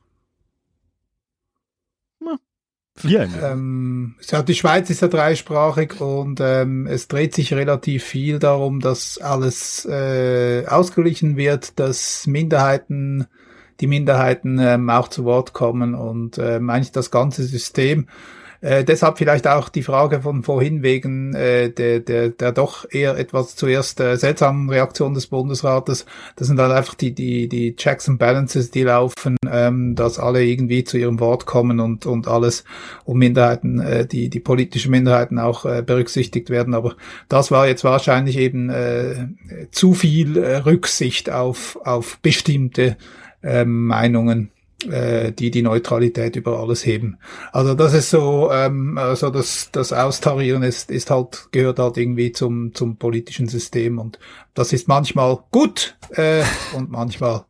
Vier eigentlich. Ähm, ja, die Schweiz ist ja dreisprachig und ähm, es dreht sich relativ viel darum, dass alles äh, ausgeglichen wird, dass Minderheiten, die Minderheiten ähm, auch zu Wort kommen und ähm, eigentlich das ganze System. Äh, deshalb vielleicht auch die Frage von vorhin wegen äh, der, der, der doch eher etwas zuerst äh, seltsamen Reaktion des Bundesrates. Das sind dann einfach die, die, die Checks and Balances, die laufen, ähm, dass alle irgendwie zu ihrem Wort kommen und, und alles, und Minderheiten, äh, die, die politischen Minderheiten auch äh, berücksichtigt werden. Aber das war jetzt wahrscheinlich eben äh, zu viel äh, Rücksicht auf, auf bestimmte äh, Meinungen, die die Neutralität über alles heben. Also das ist so, ähm, also das das Austarieren ist ist halt gehört halt irgendwie zum zum politischen System und das ist manchmal gut äh, und manchmal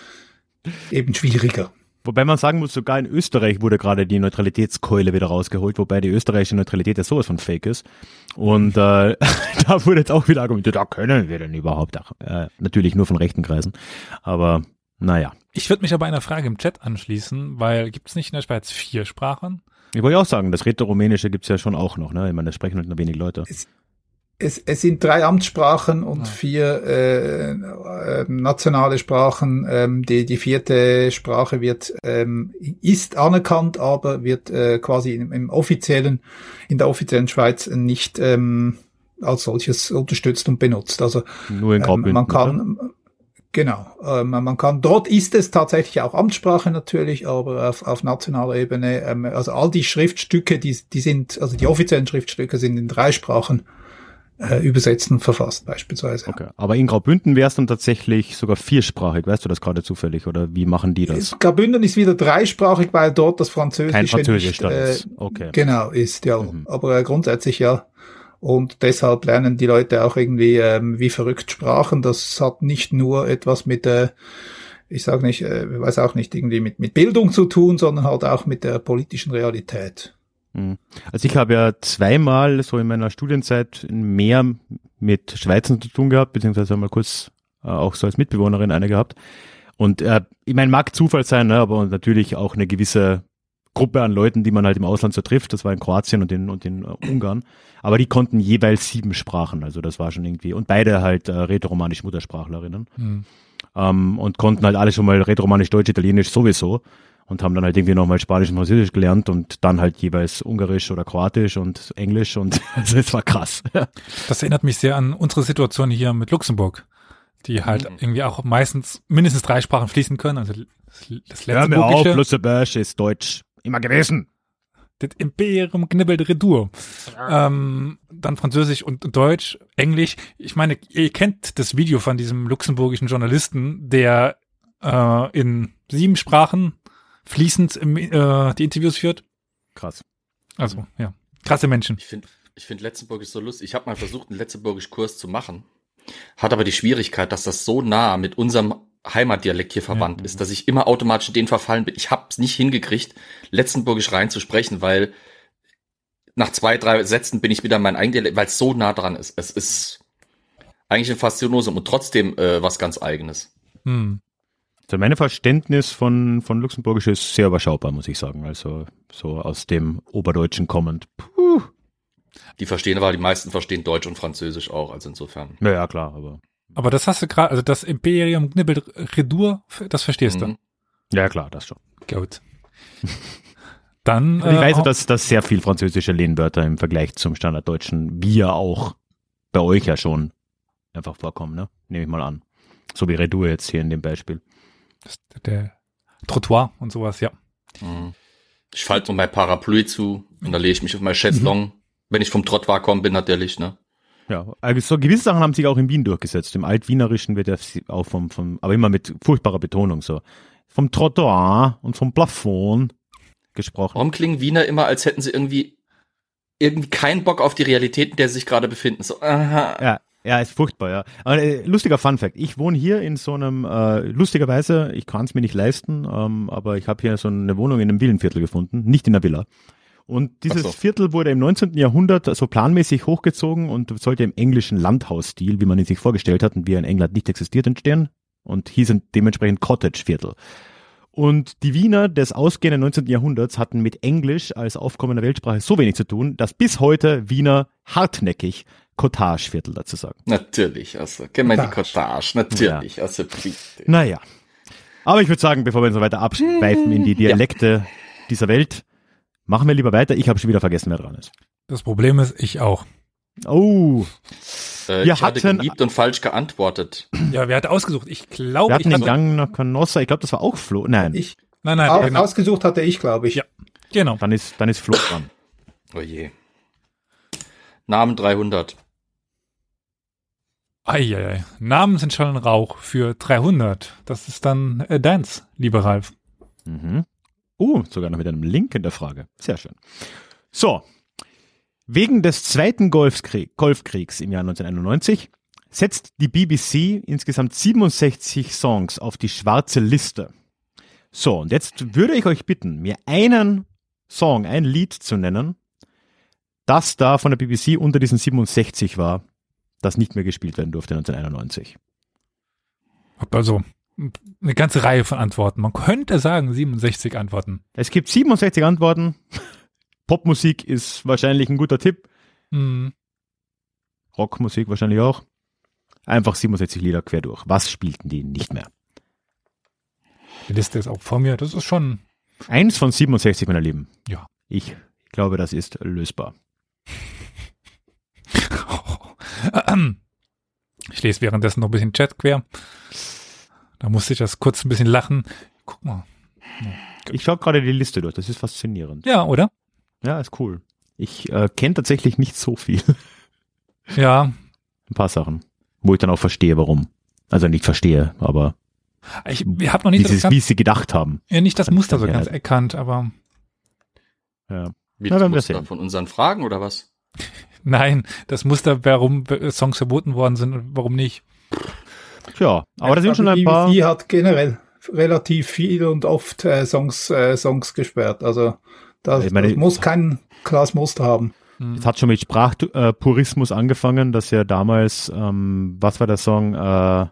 eben schwieriger. Wobei man sagen muss, sogar in Österreich wurde gerade die Neutralitätskeule wieder rausgeholt, wobei die österreichische Neutralität ja sowas von fake ist. Und äh, da wurde jetzt auch wieder argumentiert, da können wir denn überhaupt. Ach, äh, natürlich nur von rechten Kreisen, aber naja. Ich würde mich aber einer Frage im Chat anschließen, weil gibt es nicht in der Schweiz vier Sprachen? Ich wollte auch sagen, das Rätoromänische gibt's ja schon auch noch, ne? Ich meine, da sprechen halt nur wenig Leute. Es, es, es sind drei Amtssprachen und Ah. vier äh, äh, nationale Sprachen. Ähm, die, die vierte Sprache wird ähm, ist anerkannt, aber wird äh, quasi im, im offiziellen, in der offiziellen Schweiz nicht ähm, als solches unterstützt und benutzt. Also Nur in ähm, Graubünden. man kann Genau, ähm, man kann, dort ist es tatsächlich auch Amtssprache natürlich, aber auf, auf nationaler Ebene, ähm, also all die Schriftstücke, die, die sind, also die offiziellen Schriftstücke sind in drei Sprachen äh, übersetzt und verfasst beispielsweise. Okay, aber in Graubünden wäre es dann tatsächlich sogar viersprachig, weißt du das gerade zufällig, oder wie machen die das? Graubünden ist wieder dreisprachig, weil dort das Französische Kein Französisch nicht, dann äh, ist. Okay. genau ist, ja, Mhm. aber äh, grundsätzlich ja. Und deshalb lernen die Leute auch irgendwie ähm, wie verrückt Sprachen. Das hat nicht nur etwas mit, äh, ich sage nicht, äh, ich weiß auch nicht, irgendwie mit, mit Bildung zu tun, sondern halt auch mit der politischen Realität. Mhm. Also ich habe ja zweimal so in meiner Studienzeit mehr mit Schweizern zu tun gehabt, beziehungsweise mal kurz äh, auch so als Mitbewohnerin eine gehabt. Und äh, ich meine, mag Zufall sein, ne, aber natürlich auch eine gewisse Gruppe an Leuten, die man halt im Ausland so trifft. Das war in Kroatien und in, und in uh, Ungarn. Aber die konnten jeweils sieben Sprachen. Also das war schon irgendwie, und beide halt äh, rätoromanisch Muttersprachlerinnen. Hm. Ähm, und konnten halt alle schon mal rätoromanisch, Deutsch, Italienisch sowieso. Und haben dann halt irgendwie nochmal Spanisch und Französisch gelernt und dann halt jeweils Ungarisch oder Kroatisch und Englisch. Und also es war krass. Das erinnert mich sehr an unsere Situation hier mit Luxemburg, die halt Mhm. irgendwie auch meistens mindestens drei Sprachen fließen können. Also das, das Hör mir auf, Letzteburgische, Luxemburg ist Deutsch immer gewesen. das Imperium knibbelt Redur. Ähm, dann Französisch und Deutsch, Englisch. Ich meine, ihr kennt das Video von diesem luxemburgischen Journalisten, der äh, in sieben Sprachen fließend im, äh, die Interviews führt. Krass. Also, ja, krasse Menschen. Ich finde ich find Letztenburgisch so lustig. Ich habe mal versucht, einen Letztenburgisch-Kurs zu machen. Hat aber die Schwierigkeit, dass das so nah mit unserem Heimatdialekt hier verwandt Ja. ist, dass ich immer automatisch in den verfallen bin. Ich habe es nicht hingekriegt, Letztenburgisch reinzusprechen, weil nach zwei, drei Sätzen bin ich wieder in mein eigenes Dialekt, weil es so nah dran ist. Es ist eigentlich ein Faszinosum und trotzdem äh, was ganz Eigenes. Hm. Also mein Verständnis von, von Luxemburgisch ist sehr überschaubar, muss ich sagen. Also so aus dem Oberdeutschen kommend. Puh. Die verstehen aber, die meisten verstehen Deutsch und Französisch auch, also insofern. Ja, ja, klar, aber. Aber das hast du gerade, also das Imperium knibbelt Redur, das verstehst Mhm. du. Ja, klar, das schon. Gut. Dann. Und ich äh, weiß auch, auch- dass, dass sehr viel französische Lehnwörter im Vergleich zum Standarddeutschen wir auch bei euch ja schon einfach vorkommen, ne? Nehme ich mal an. So wie Redur jetzt hier in dem Beispiel. das, der Trottoir und sowas, ja. Mhm. Ich falte nur mein Parapluie zu und da lege ich mich auf mein Chaiselong. Wenn ich vom Trottoir komme, bin natürlich, ne? Ja, also so gewisse Sachen haben sich auch in Wien durchgesetzt. Im Altwienerischen wird ja auch vom, vom, aber immer mit furchtbarer Betonung so. Vom Trottoir und vom Plafond gesprochen. Warum klingen Wiener immer, als hätten sie irgendwie irgendwie keinen Bock auf die Realität, in der sie sich gerade befinden? So, aha. Ja, ja, ist furchtbar, ja. Aber, äh, lustiger Funfact. Ich wohne hier in so einem, äh, lustigerweise, ich kann es mir nicht leisten, ähm, aber ich habe hier so eine Wohnung in einem Villenviertel gefunden, nicht in einer Villa. Und dieses Ach so. Viertel wurde im neunzehnten Jahrhundert so planmäßig hochgezogen und sollte im englischen Landhausstil, wie man ihn sich vorgestellt hat und wie er in England nicht existiert, entstehen und hieß dementsprechend Cottage-Viertel. Und die Wiener des ausgehenden neunzehnten Jahrhunderts hatten mit Englisch als aufkommender Weltsprache so wenig zu tun, dass bis heute Wiener hartnäckig Cottage-Viertel dazu sagen. Natürlich, also, kennen wir die Cottage. Cottage, natürlich, also, bitte. Naja. Aber ich würde sagen, bevor wir uns so weiter abschweifen in die Dialekte dieser Welt, machen wir lieber weiter. Ich habe schon wieder vergessen, wer dran ist. Das Problem ist, ich auch. Oh, Äh, Wir ich hatte hatten- geliebt und falsch geantwortet. Ja, wer hat ausgesucht? Ich glaube, wir ich hatten den hatte, Gang nach Canossa. Ich glaube, das war auch Flo. Nein, Ich, Nein, nein, au- genau. ausgesucht hatte ich, glaube ich. Ja. Genau. dann ist, dann ist Flo dran. Oh je. Namen dreihundert. Eieiei. Namen sind schon ein Rauch für dreihundert. Das ist dann äh, Dance, lieber Ralf. Mhm. Oh, sogar noch mit einem Link in der Frage. Sehr schön. So. Wegen des Zweiten Golfkrieg, Golfkriegs im Jahr neunzehnhunderteinundneunzig setzt die B B C insgesamt siebenundsechzig Songs auf die schwarze Liste. So, und jetzt würde ich euch bitten, mir einen Song, ein Lied zu nennen, das da von der B B C unter diesen siebenundsechzig war, das nicht mehr gespielt werden durfte neunzehnhunderteinundneunzig. Hab also eine ganze Reihe von Antworten. Man könnte sagen siebenundsechzig Antworten. Es gibt siebenundsechzig Antworten. Popmusik ist wahrscheinlich ein guter Tipp. Hm. Rockmusik wahrscheinlich auch. Einfach siebenundsechzig Lieder quer durch. Was spielten die nicht mehr? Die Liste ist auch vor mir. Das ist schon. Eins von siebenundsechzig, meine Lieben. Ja. Ich glaube, das ist lösbar. Ich lese währenddessen noch ein bisschen Chat quer. Da musste ich das kurz ein bisschen lachen. Guck mal. Ich schaue gerade die Liste durch. Das ist faszinierend. Ja, oder? Ja, ist cool. Ich äh, kenne tatsächlich nicht so viel. Ja. Ein paar Sachen. Wo ich dann auch verstehe, warum. Also nicht verstehe, aber Ich, ich habe noch wie nicht das, sie, wie sie gedacht haben. ja, nicht das kann- Muster so kann- ganz ja. erkannt, aber Ja. Wie Na, das werden wir Muster sehen. von unseren Fragen oder was? nein, das Muster, warum Songs verboten worden sind und warum nicht. Tja, aber da sind schon ein die paar. B B C hat generell relativ viel und oft äh, Songs, äh, Songs gesperrt. Also das, Ich meine- das muss kein klares Muster haben. Es hat schon mit Sprachpurismus angefangen, dass ja damals, ähm, was war der Song? Äh,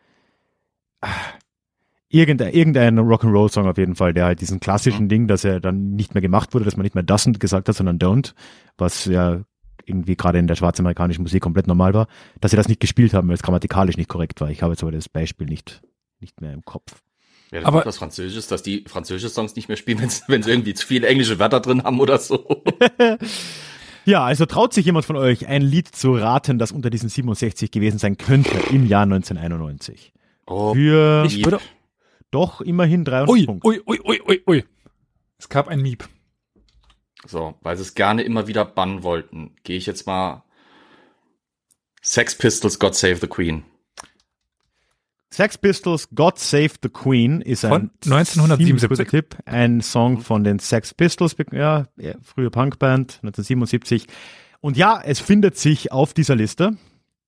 irgendein, irgendein Rock'n'Roll-Song auf jeden Fall, der halt diesen klassischen Mhm. Ding, dass er dann nicht mehr gemacht wurde, dass man nicht mehr doesn't gesagt hat, sondern don't, was ja irgendwie gerade in der schwarzamerikanischen Musik komplett normal war, dass sie das nicht gespielt haben, weil es grammatikalisch nicht korrekt war. Ich habe jetzt aber das Beispiel nicht, nicht mehr im Kopf. Ja, das Aber- aber das Französisch, dass die französische Songs nicht mehr spielen, wenn's- wenn sie irgendwie zu viele englische Wörter drin haben oder so. Ja, also traut sich jemand von euch, ein Lied zu raten, das unter diesen siebenundsechzig gewesen sein könnte im Jahr neunzehnhunderteinundneunzig? Oh, Für Ich würde. doch immerhin dreihundert Ui, Punkte. ui, ui, ui, ui, ui. Es gab ein Miep. so, weil sie es gerne immer wieder bannen wollten, gehe ich jetzt mal Sex Pistols, God Save the Queen. Sex Pistols, God Save the Queen ist ein Von neunzehnhundertsiebenundsiebzig. ziemlich guter Tipp. Ein Song von den Sex Pistols, ja, frühe Punkband, neunzehnhundertsiebenundsiebzig. Und ja, es findet sich auf dieser Liste.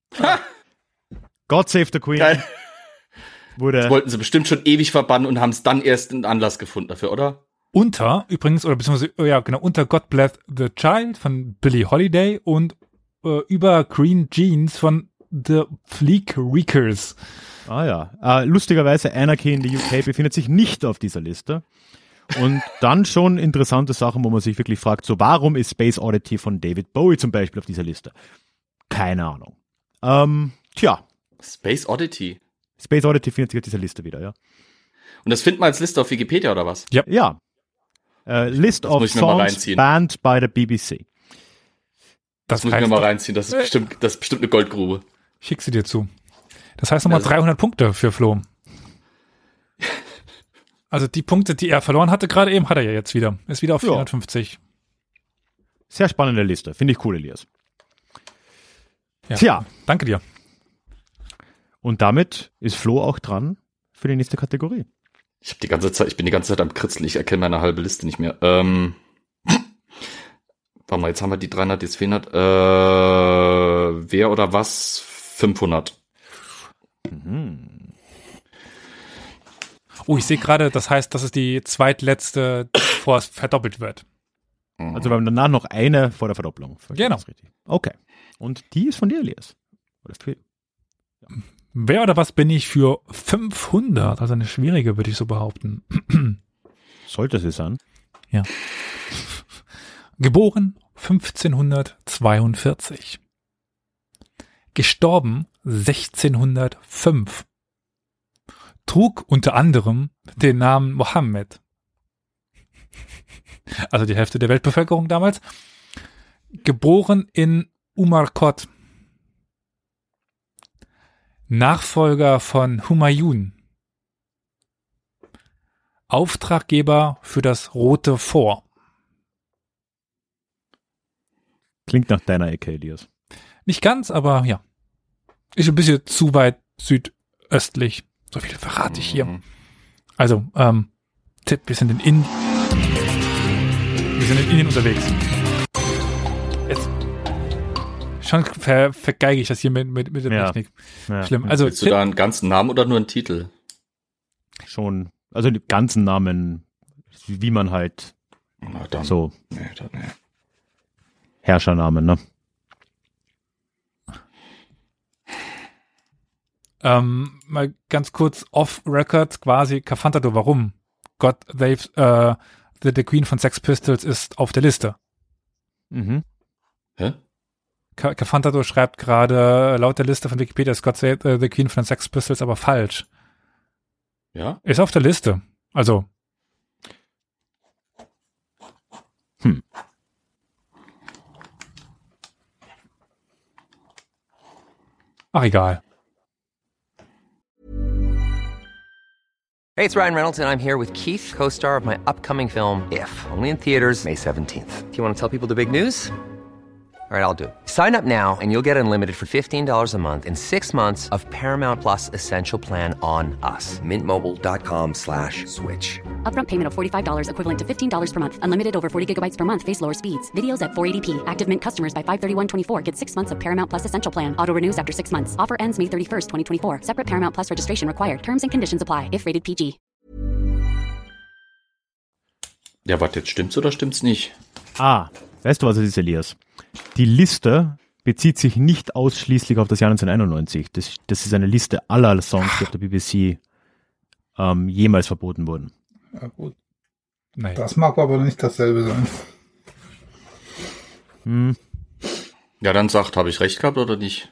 God Save the Queen Geil. Das wurde, wollten sie bestimmt schon ewig verbannen und haben es dann erst einen Anlass gefunden dafür, oder? Unter, übrigens, oder beziehungsweise, oh ja, genau, unter God Bless the Child von Billie Holiday und äh, über Green Jeans von The Fleekreekers. ah ja, äh, lustigerweise Anarchy in the U K befindet sich nicht auf dieser Liste. Und dann schon interessante Sachen, wo man sich wirklich fragt, so warum ist Space Oddity von David Bowie zum Beispiel auf dieser Liste? Keine Ahnung. Ähm, tja. Space Oddity? Space Oddity findet sich auf dieser Liste wieder, ja. Und das findet man als Liste auf Wikipedia oder was? Ja. ja. Uh, List das of muss ich mir mal Songs banned by the B B C. Das, das muss ich mir mal reinziehen, das ist, äh, bestimmt, das ist bestimmt eine Goldgrube. Schick sie dir zu. Das heißt nochmal also, dreihundert Punkte für Flo. Also die Punkte, die er verloren hatte, gerade eben, hat er ja jetzt wieder. Ist wieder auf ja. vierhundertfünfzig. Sehr spannende Liste. Finde ich cool, Elias. Ja. Tja. Danke dir. Und damit ist Flo auch dran für die nächste Kategorie. Ich habe die ganze Zeit, ich bin die ganze Zeit am Kritzeln. Ich erkenne meine halbe Liste nicht mehr. Ähm, warte mal, jetzt haben wir die dreihundert, jetzt vierhundert. Äh, wer oder was? fünfhundert. Mhm. Oh, ich sehe gerade, das heißt, das ist die zweitletzte, bevor es verdoppelt wird. Also wir haben danach noch eine vor der Verdopplung. Genau. Okay. Und die ist von dir, Elias. Oder für, ja. Wer oder was bin ich für fünfhundert? Also eine schwierige, würde ich so behaupten. Sollte sie sein. Ja. Geboren fünfzehnhundertzweiundvierzig. Gestorben sechzehnhundertfünf. Trug unter anderem den Namen Mohammed. Also die Hälfte der Weltbevölkerung damals. Geboren in Umarkot. Nachfolger von Humayun. Auftraggeber für das Rote Fort. Klingt nach deiner Ecke, Elias. Nicht ganz, aber ja. Ist ein bisschen zu weit südöstlich. So viel verrate ich hier. Also, ähm, Tipp, wir sind in Indien. Wir sind in Indien unterwegs. Jetzt schon ver, vergeige ich das hier mit, mit, mit der ja. Technik. Ja. Schlimm. Also, willst du da einen ganzen Namen oder nur einen Titel? Schon. Also die ganzen Namen, wie man halt Na dann. so nee, dann, nee. Herrschernamen, ne? Ähm, mal ganz kurz off-record quasi, Cafantado, warum? God, they've, uh, the, the Queen von Sex Pistols ist auf der Liste. Mhm. Hä? Cafantado schreibt gerade, laut der Liste von Wikipedia ist God Save uh, the Queen von Sex Pistols aber falsch. Ja? Ist auf der Liste. Also. Hm. Ach, egal. Hey, it's Ryan Reynolds, and I'm here with Keith, co-star of my upcoming film, If, only in theaters May seventeenth. Do you want to tell people the big news? All right, I'll do it. Sign up now and you'll get unlimited for fifteen dollars a month and six months of Paramount Plus Essential Plan on us. Mint Mobile dot com slash switch. Upfront payment of forty-five dollars equivalent to fifteen dollars per month. Unlimited over forty gigabytes per month. Face lower speeds. Videos at four eighty p. Active Mint customers by five thirty-one twenty-four get six months of Paramount Plus Essential Plan. Auto renews after six months. Offer ends May thirty-first, twenty twenty-four. Separate Paramount Plus registration required. Terms and conditions apply if rated P G. Ja, warte, jetzt stimmt's oder stimmt's nicht? Ah, weißt du, was es ist, Elias? Die Liste bezieht sich nicht ausschließlich auf das Jahr neunzehnhunderteinundneunzig. Das, das ist eine Liste aller Songs, die auf der B B C ähm, jemals verboten wurden. Ja, gut. Nein. Das mag aber nicht dasselbe sein. Hm. Ja, dann sagt, habe ich recht gehabt oder nicht?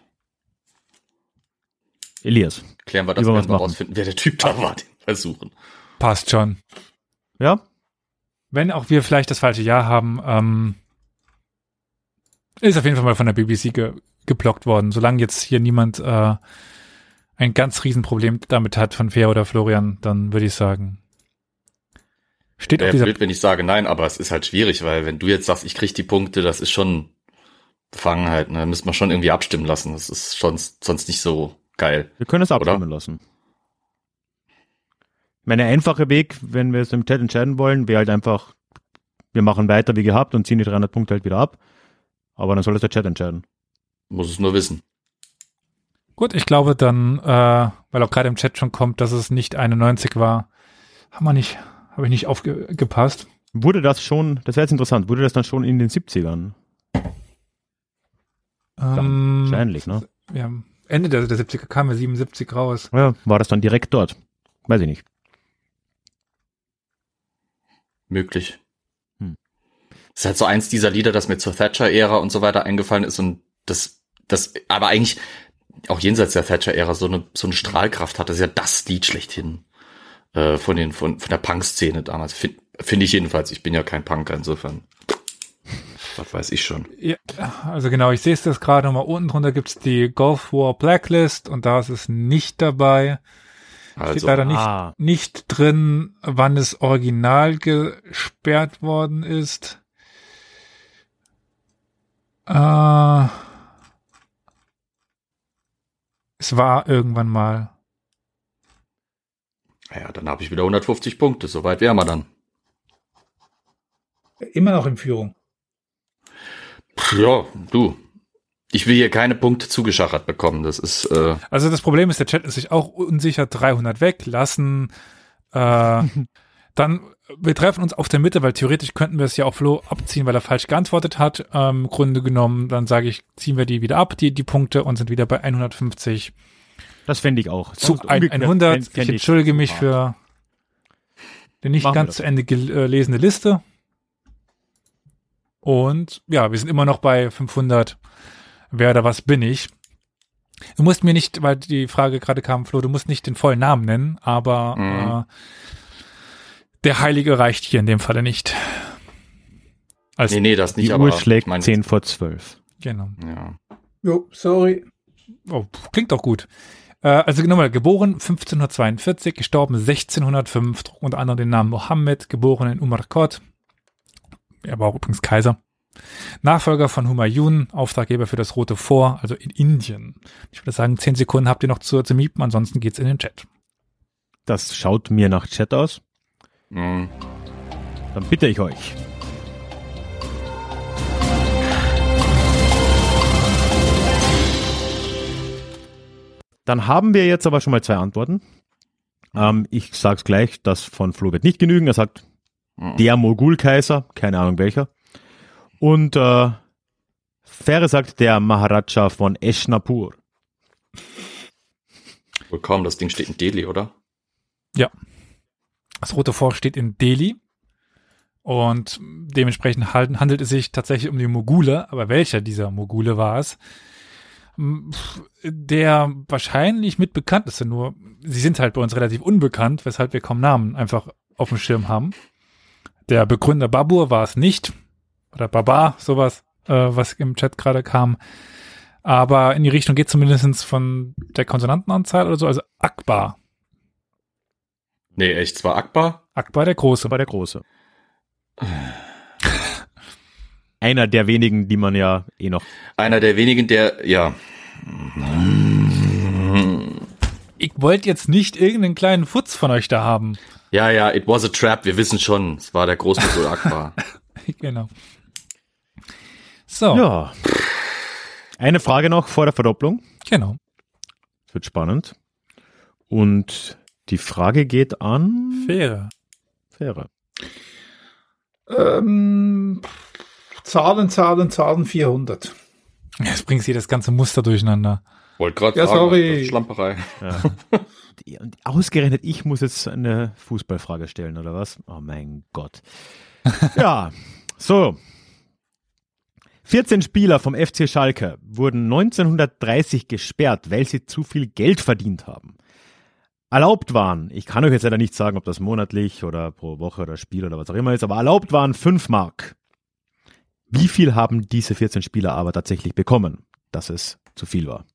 Elias. Klären wir das, Wie wollen wenn wir wir's machen? rausfinden, wer der Typ da war, den versuchen. Passt schon. Ja? Wenn auch wir vielleicht das falsche Jahr haben, ähm, ist auf jeden Fall mal von der B B C ge geblockt worden. Solange jetzt hier niemand äh, ein ganz Riesenproblem damit hat von Fair oder Florian, dann würde ich sagen, steht auf Wäre dieser... blöd, wenn ich sage nein, aber es ist halt schwierig, weil wenn du jetzt sagst, ich krieg die Punkte, das ist schon Befangenheit, ne? Da müssen wir schon irgendwie abstimmen lassen. Das ist schon sonst nicht so geil. Wir können es abstimmen oder? lassen. Mein einfacher Weg, wenn wir es im Chat entscheiden wollen, wäre halt einfach, wir machen weiter wie gehabt und ziehen die dreihundert Punkte halt wieder ab. Aber dann soll es der Chat entscheiden. Muss es nur wissen. Gut, ich glaube dann, äh, weil auch gerade im Chat schon kommt, dass es nicht einundneunzig war, haben wir nicht, habe ich nicht aufgepasst. Wurde das schon, das wäre jetzt interessant, wurde das dann schon in den siebzigern? Ähm, Wahrscheinlich, ne? Ja, Ende der, der siebziger kam ja siebenundsiebzig raus. Ja, war das dann direkt dort? Weiß ich nicht. Möglich. Hm. Das ist halt so eins dieser Lieder, das mir zur Thatcher-Ära und so weiter eingefallen ist und das, das, aber eigentlich auch jenseits der Thatcher-Ära so eine, so eine Strahlkraft hat. Das ist ja das Lied schlechthin, äh, von den, von, von der Punk-Szene damals. Finde find ich jedenfalls. Ich bin ja kein Punker, insofern. Das weiß ich schon. Ja, also genau, ich sehe es das gerade nochmal. Unten drunter gibt's die Gulf War Blacklist und da ist es nicht dabei. Also, Steht leider nicht, ah. nicht drin, wann es original gesperrt worden ist. Äh, es war irgendwann mal. ja, dann habe ich wieder hundertfünfzig Punkte. Soweit wären wir dann. Immer noch in Führung. Ja, du. Ich will hier keine Punkte zugeschachert bekommen. Das ist, äh, Also das Problem ist, der Chat ist sich auch unsicher, dreihundert weglassen. Äh, dann, wir treffen uns auf der Mitte, weil theoretisch könnten wir es ja auch Flo abziehen, weil er falsch geantwortet hat. Ähm, im Grunde genommen, dann sage ich, ziehen wir die wieder ab, die, die Punkte, und sind wieder bei hundertfünfzig Das fände ich auch. zu Sonst umgekehrt hundert. fänd- fänd Ich entschuldige mich hart. für die nicht Machen wir ganz das. zu Ende gelesene Liste. Und ja, wir sind immer noch bei fünfhundert. Wer oder was bin ich? Du musst mir nicht, weil die Frage gerade kam, Flo, du musst nicht den vollen Namen nennen, aber Mhm. äh, der Heilige reicht hier in dem Falle nicht. Als, nee, nee, das nicht, Die aber Uhr schlägt ich mein, zehn vor zwölf. Genau. Ja. Jo, sorry. Oh, klingt doch gut. Äh, also nochmal, geboren fünfzehnhundertzweiundvierzig, gestorben sechzehnhundertfünf, trug unter anderem den Namen Mohammed, geboren in Umarkot. Er war auch übrigens Kaiser. Nachfolger von Humayun, Auftraggeber für das Rote Fort, also in Indien. Ich würde sagen, zehn Sekunden habt ihr noch zu, zu miepen, ansonsten geht's in den Chat. Das schaut mir nach Chat aus. Mhm. Dann bitte ich euch. Dann haben wir jetzt aber schon mal zwei Antworten. Ähm, ich sag's gleich, das von Flo wird nicht genügen. Er sagt, Mhm. der Mogulkaiser, keine Ahnung welcher. Und äh, Fähre sagt, der Maharaja von Eshnapur. Wohl kaum, das Ding steht in Delhi, oder? Das Rote Fort steht in Delhi und dementsprechend handelt es sich tatsächlich um die Mogule, aber welcher dieser Mogule war es? Der wahrscheinlich mit bekannteste, nur sie sind halt bei uns relativ unbekannt, weshalb wir kaum Namen einfach auf dem Schirm haben. Der Begründer Babur war es nicht, oder Babar, sowas, äh, was im Chat gerade kam, aber in die Richtung geht zumindest von der Konsonantenanzahl oder so, also Akbar. Nee, echt, zwar Akbar. Akbar der Große. War der Große. Einer der wenigen, die man ja eh noch... Einer der wenigen, der, ja. Ich wollte jetzt nicht irgendeinen kleinen Futz von euch da haben. Ja, ja, it was a trap, wir wissen schon, es war der Großmogul Akbar. Genau. So, Ja. Eine Frage noch vor der Verdopplung. genau. Das wird spannend. Und die Frage geht an... Fähre. Fähre. Ähm, Zahlen, Zahlen, Zahlen vierhundert. Jetzt bringst du hier das ganze Muster durcheinander. Wollte gerade Ja, fragen, sorry. das ist Schlamperei. Ja. Die- und ausgerechnet, ich muss jetzt eine Fußballfrage stellen, oder was? Oh mein Gott. Ja, so. vierzehn Spieler vom F C Schalke wurden neunzehnhundertdreißig gesperrt, weil sie zu viel Geld verdient haben. Erlaubt waren, ich kann euch jetzt leider nicht sagen, ob das monatlich oder pro Woche oder Spiel oder was auch immer ist, aber erlaubt waren fünf Mark. Wie viel haben diese vierzehn Spieler aber tatsächlich bekommen, dass es zu viel war?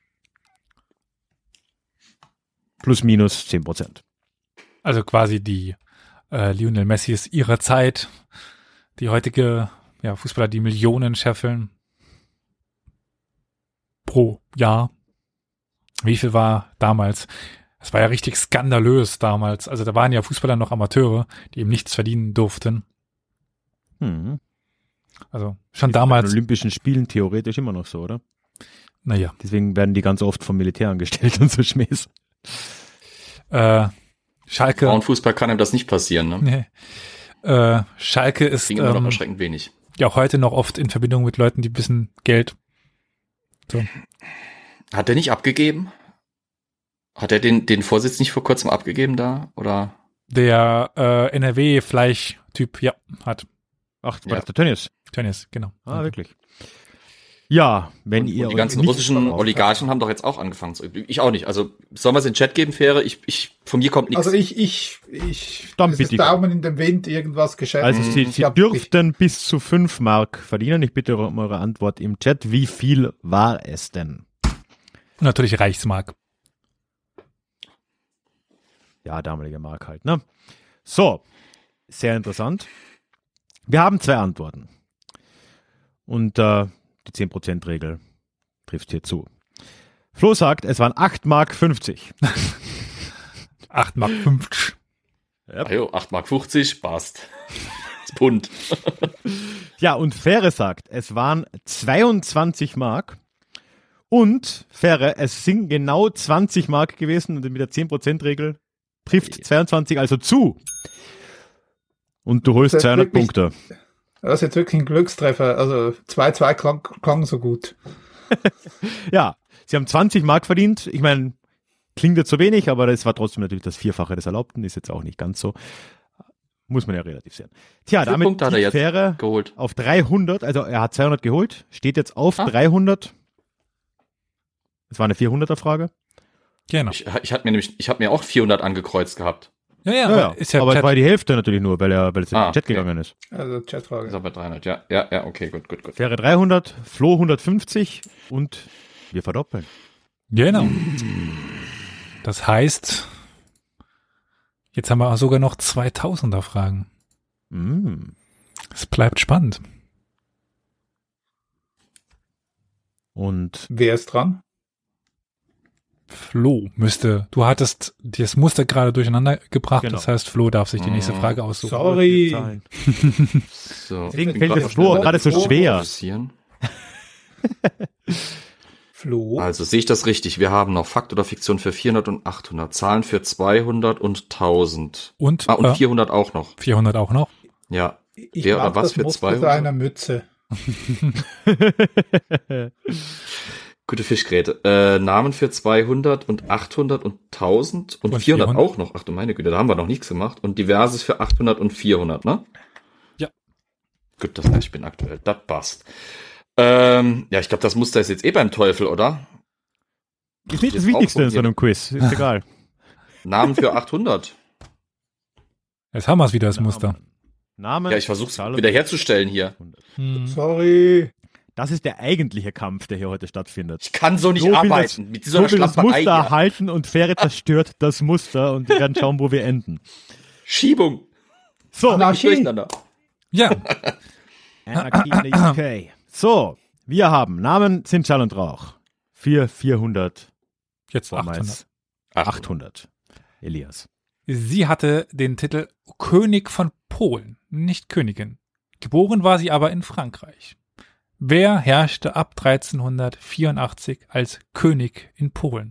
Plus minus zehn Prozent. Also quasi die äh, Lionel Messis ihrer Zeit, die heutige ja, Fußballer, die Millionen scheffeln pro Jahr. Wie viel war damals? Es war ja richtig skandalös damals. Also da waren ja Fußballer noch Amateure, die eben nichts verdienen durften. Hm. Also schon Bei damals, den Olympischen Spielen theoretisch immer noch so, oder? naja, Deswegen werden die ganz oft vom Militär angestellt und so Schmähs. äh, Schalke, Frauenfußball kann ihm das nicht passieren, ne? nee, äh, Schalke ist Kriegen immer noch ähm, erschreckend wenig. ja auch heute noch oft in Verbindung mit Leuten, die ein bisschen Geld. So. Hat er nicht abgegeben? Hat er den, den Vorsitz nicht vor kurzem abgegeben da? Oder? der äh, N R W-Fleischtyp, ja, hat. Ach, war Ja. das der Tönnies? Tönnies, genau. Ah, wirklich. Ja, wenn Und, ihr und die euch ganzen nicht russischen verkauft Oligarchen haben doch jetzt auch angefangen zu üben. Ich auch nicht. Also sollen wir es in den Chat geben, Fähre? Ich, ich, von mir kommt nichts. Also ich, ich, ich, Dann es bitte. ist Daumen in den Wind, irgendwas geschätzt. Also Sie, Ich Sie hab- dürften bis zu fünf Mark verdienen. Ich bitte um eure Antwort im Chat. Wie viel war es denn? Und natürlich Reichsmark. Ja, damalige Mark halt, ne? So, sehr interessant. Wir haben zwei Antworten. Und äh, die zehn Prozent Regel trifft hier zu. Flo sagt, es waren acht Mark fünfzig. acht Mark fünfzig. Ah, jo, acht Mark fünfzig, passt. Das Pfund. Ja, und Fähre sagt, es waren zweiundzwanzig Mark. Und Fähre, es sind genau zwanzig Mark gewesen. Und mit der zehn Prozent Regel trifft zweiundzwanzig also zu. Und du holst Das ist zweihundert wirklich- Punkte. Das ist jetzt wirklich ein Glückstreffer. Also zwei zwei klang, klang so gut. Ja, sie haben zwanzig Mark verdient. Ich meine, klingt jetzt so wenig, aber das war trotzdem natürlich das Vierfache des Erlaubten. Ist jetzt auch nicht ganz so. Muss man ja relativ sehen. Tja, Wie viele damit Punkte hat er die jetzt Fähre geholt? auf dreihundert. Also er hat zweihundert geholt. Steht jetzt auf Ah. dreihundert. Das war eine vierhunderter-Frage. Genau. Ich, ich hatte mir nämlich, ich habe mir auch vierhundert angekreuzt gehabt. Ja, ja, Ja, aber ja. ist ja aber es Chat. war die Hälfte natürlich nur, weil er, weil es in Ah, den Chat okay. gegangen ist. Also Ist Chatfrage. aber dreihundert, ja. Ja, ja, okay, gut, gut, gut. Fähre dreihundert, Flo hundertfünfzig und wir verdoppeln. Genau. Das heißt, jetzt haben wir sogar noch zweitausender Fragen. Mm. Es bleibt spannend. Und Wer ist dran? Flo müsste, du hattest das Muster gerade durcheinander gebracht, Genau. das heißt, Flo darf sich die nächste Oh. Frage aussuchen. Sorry. Zahlen. So, Deswegen ich bin fällt grad es noch Flo schnell gerade so Flo schwer. fokussieren. Flo. Also sehe ich das richtig? Wir haben noch Fakt oder Fiktion für vierhundert und achthundert, Zahlen für zweihundert und tausend. Und, Ah, und äh, vierhundert auch noch. vierhundert auch noch. Ja. Ich wer oder mag was das für Muster zweihundert? seiner Mütze. Gute Fischgräte. Äh, Namen für zweihundert und achthundert und tausend und, Und vierhundert, vierhundert. auch noch. Ach du meine Güte, da haben wir noch nichts gemacht. Und Diverses für achthundert und vierhundert, ne? Ja. Gut, das heißt, ich bin aktuell. Das passt. Ähm, ja, ich glaube, das Muster ist jetzt eh beim Teufel, oder? Ist nicht das Jetzt Wichtigste in auch so einem Quiz. Ist egal. Namen für achthundert. Jetzt haben wir es wieder, das Muster. Name. Ja, ich versuche es Zahl und- wiederherzustellen hier. Hm. Sorry. Das ist der eigentliche Kampf, der hier heute stattfindet. Ich kann so nicht So will arbeiten. das- mit so einer so will das Schlamperei Muster hier. erhalten und Fähre zerstört das Muster und wir werden schauen, wo wir enden. Schiebung. So, Anarchie. Durcheinander. Ja, Anarchie in der U K. So, wir haben Namen sind Schall und Rauch. Für vierhundert, jetzt achthundert. vormals achthundert. Elias. Sie hatte den Titel König von Polen, nicht Königin. Geboren war sie aber in Frankreich. Wer herrschte ab dreizehnhundertvierundachtzig als König in Polen?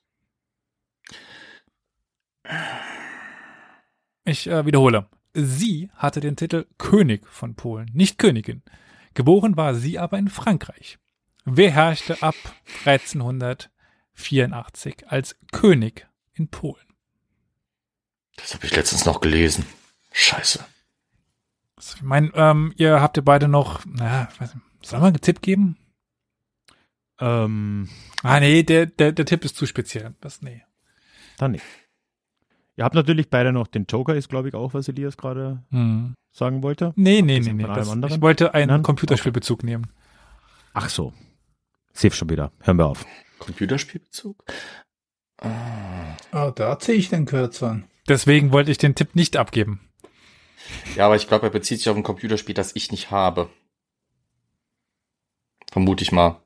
Ich äh, wiederhole. Sie hatte den Titel König von Polen, nicht Königin. Geboren war sie aber in Frankreich. Wer herrschte ab dreizehnhundertvierundachtzig als König in Polen? Das habe ich letztens noch gelesen. Scheiße. Ich meine, ähm, ihr habt ja beide noch, naja, weiß nicht, soll man einen Tipp geben? Ähm, Ah, nee, der, der, der Tipp ist zu speziell. Das, nee. dann nicht. Ihr habt natürlich beide noch den Joker, ist glaube ich auch, was Elias gerade Hm. sagen wollte. Nee, nee, nee, Abgesehen nee. von allem Das, anderen? ich wollte einen Nein? Computerspielbezug nehmen. Ach so. Safe schon wieder. Hören wir auf. Computerspielbezug? Ah. Oh, da ziehe ich den Kürzer an. Deswegen wollte ich den Tipp nicht abgeben. Ja, aber ich glaube, er bezieht sich auf ein Computerspiel, das ich nicht habe. Vermute ich mal.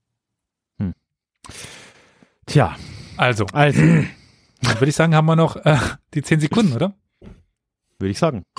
Tja, Also, also, dann würde ich sagen, haben wir noch äh, die zehn Sekunden, oder? würde ich sagen.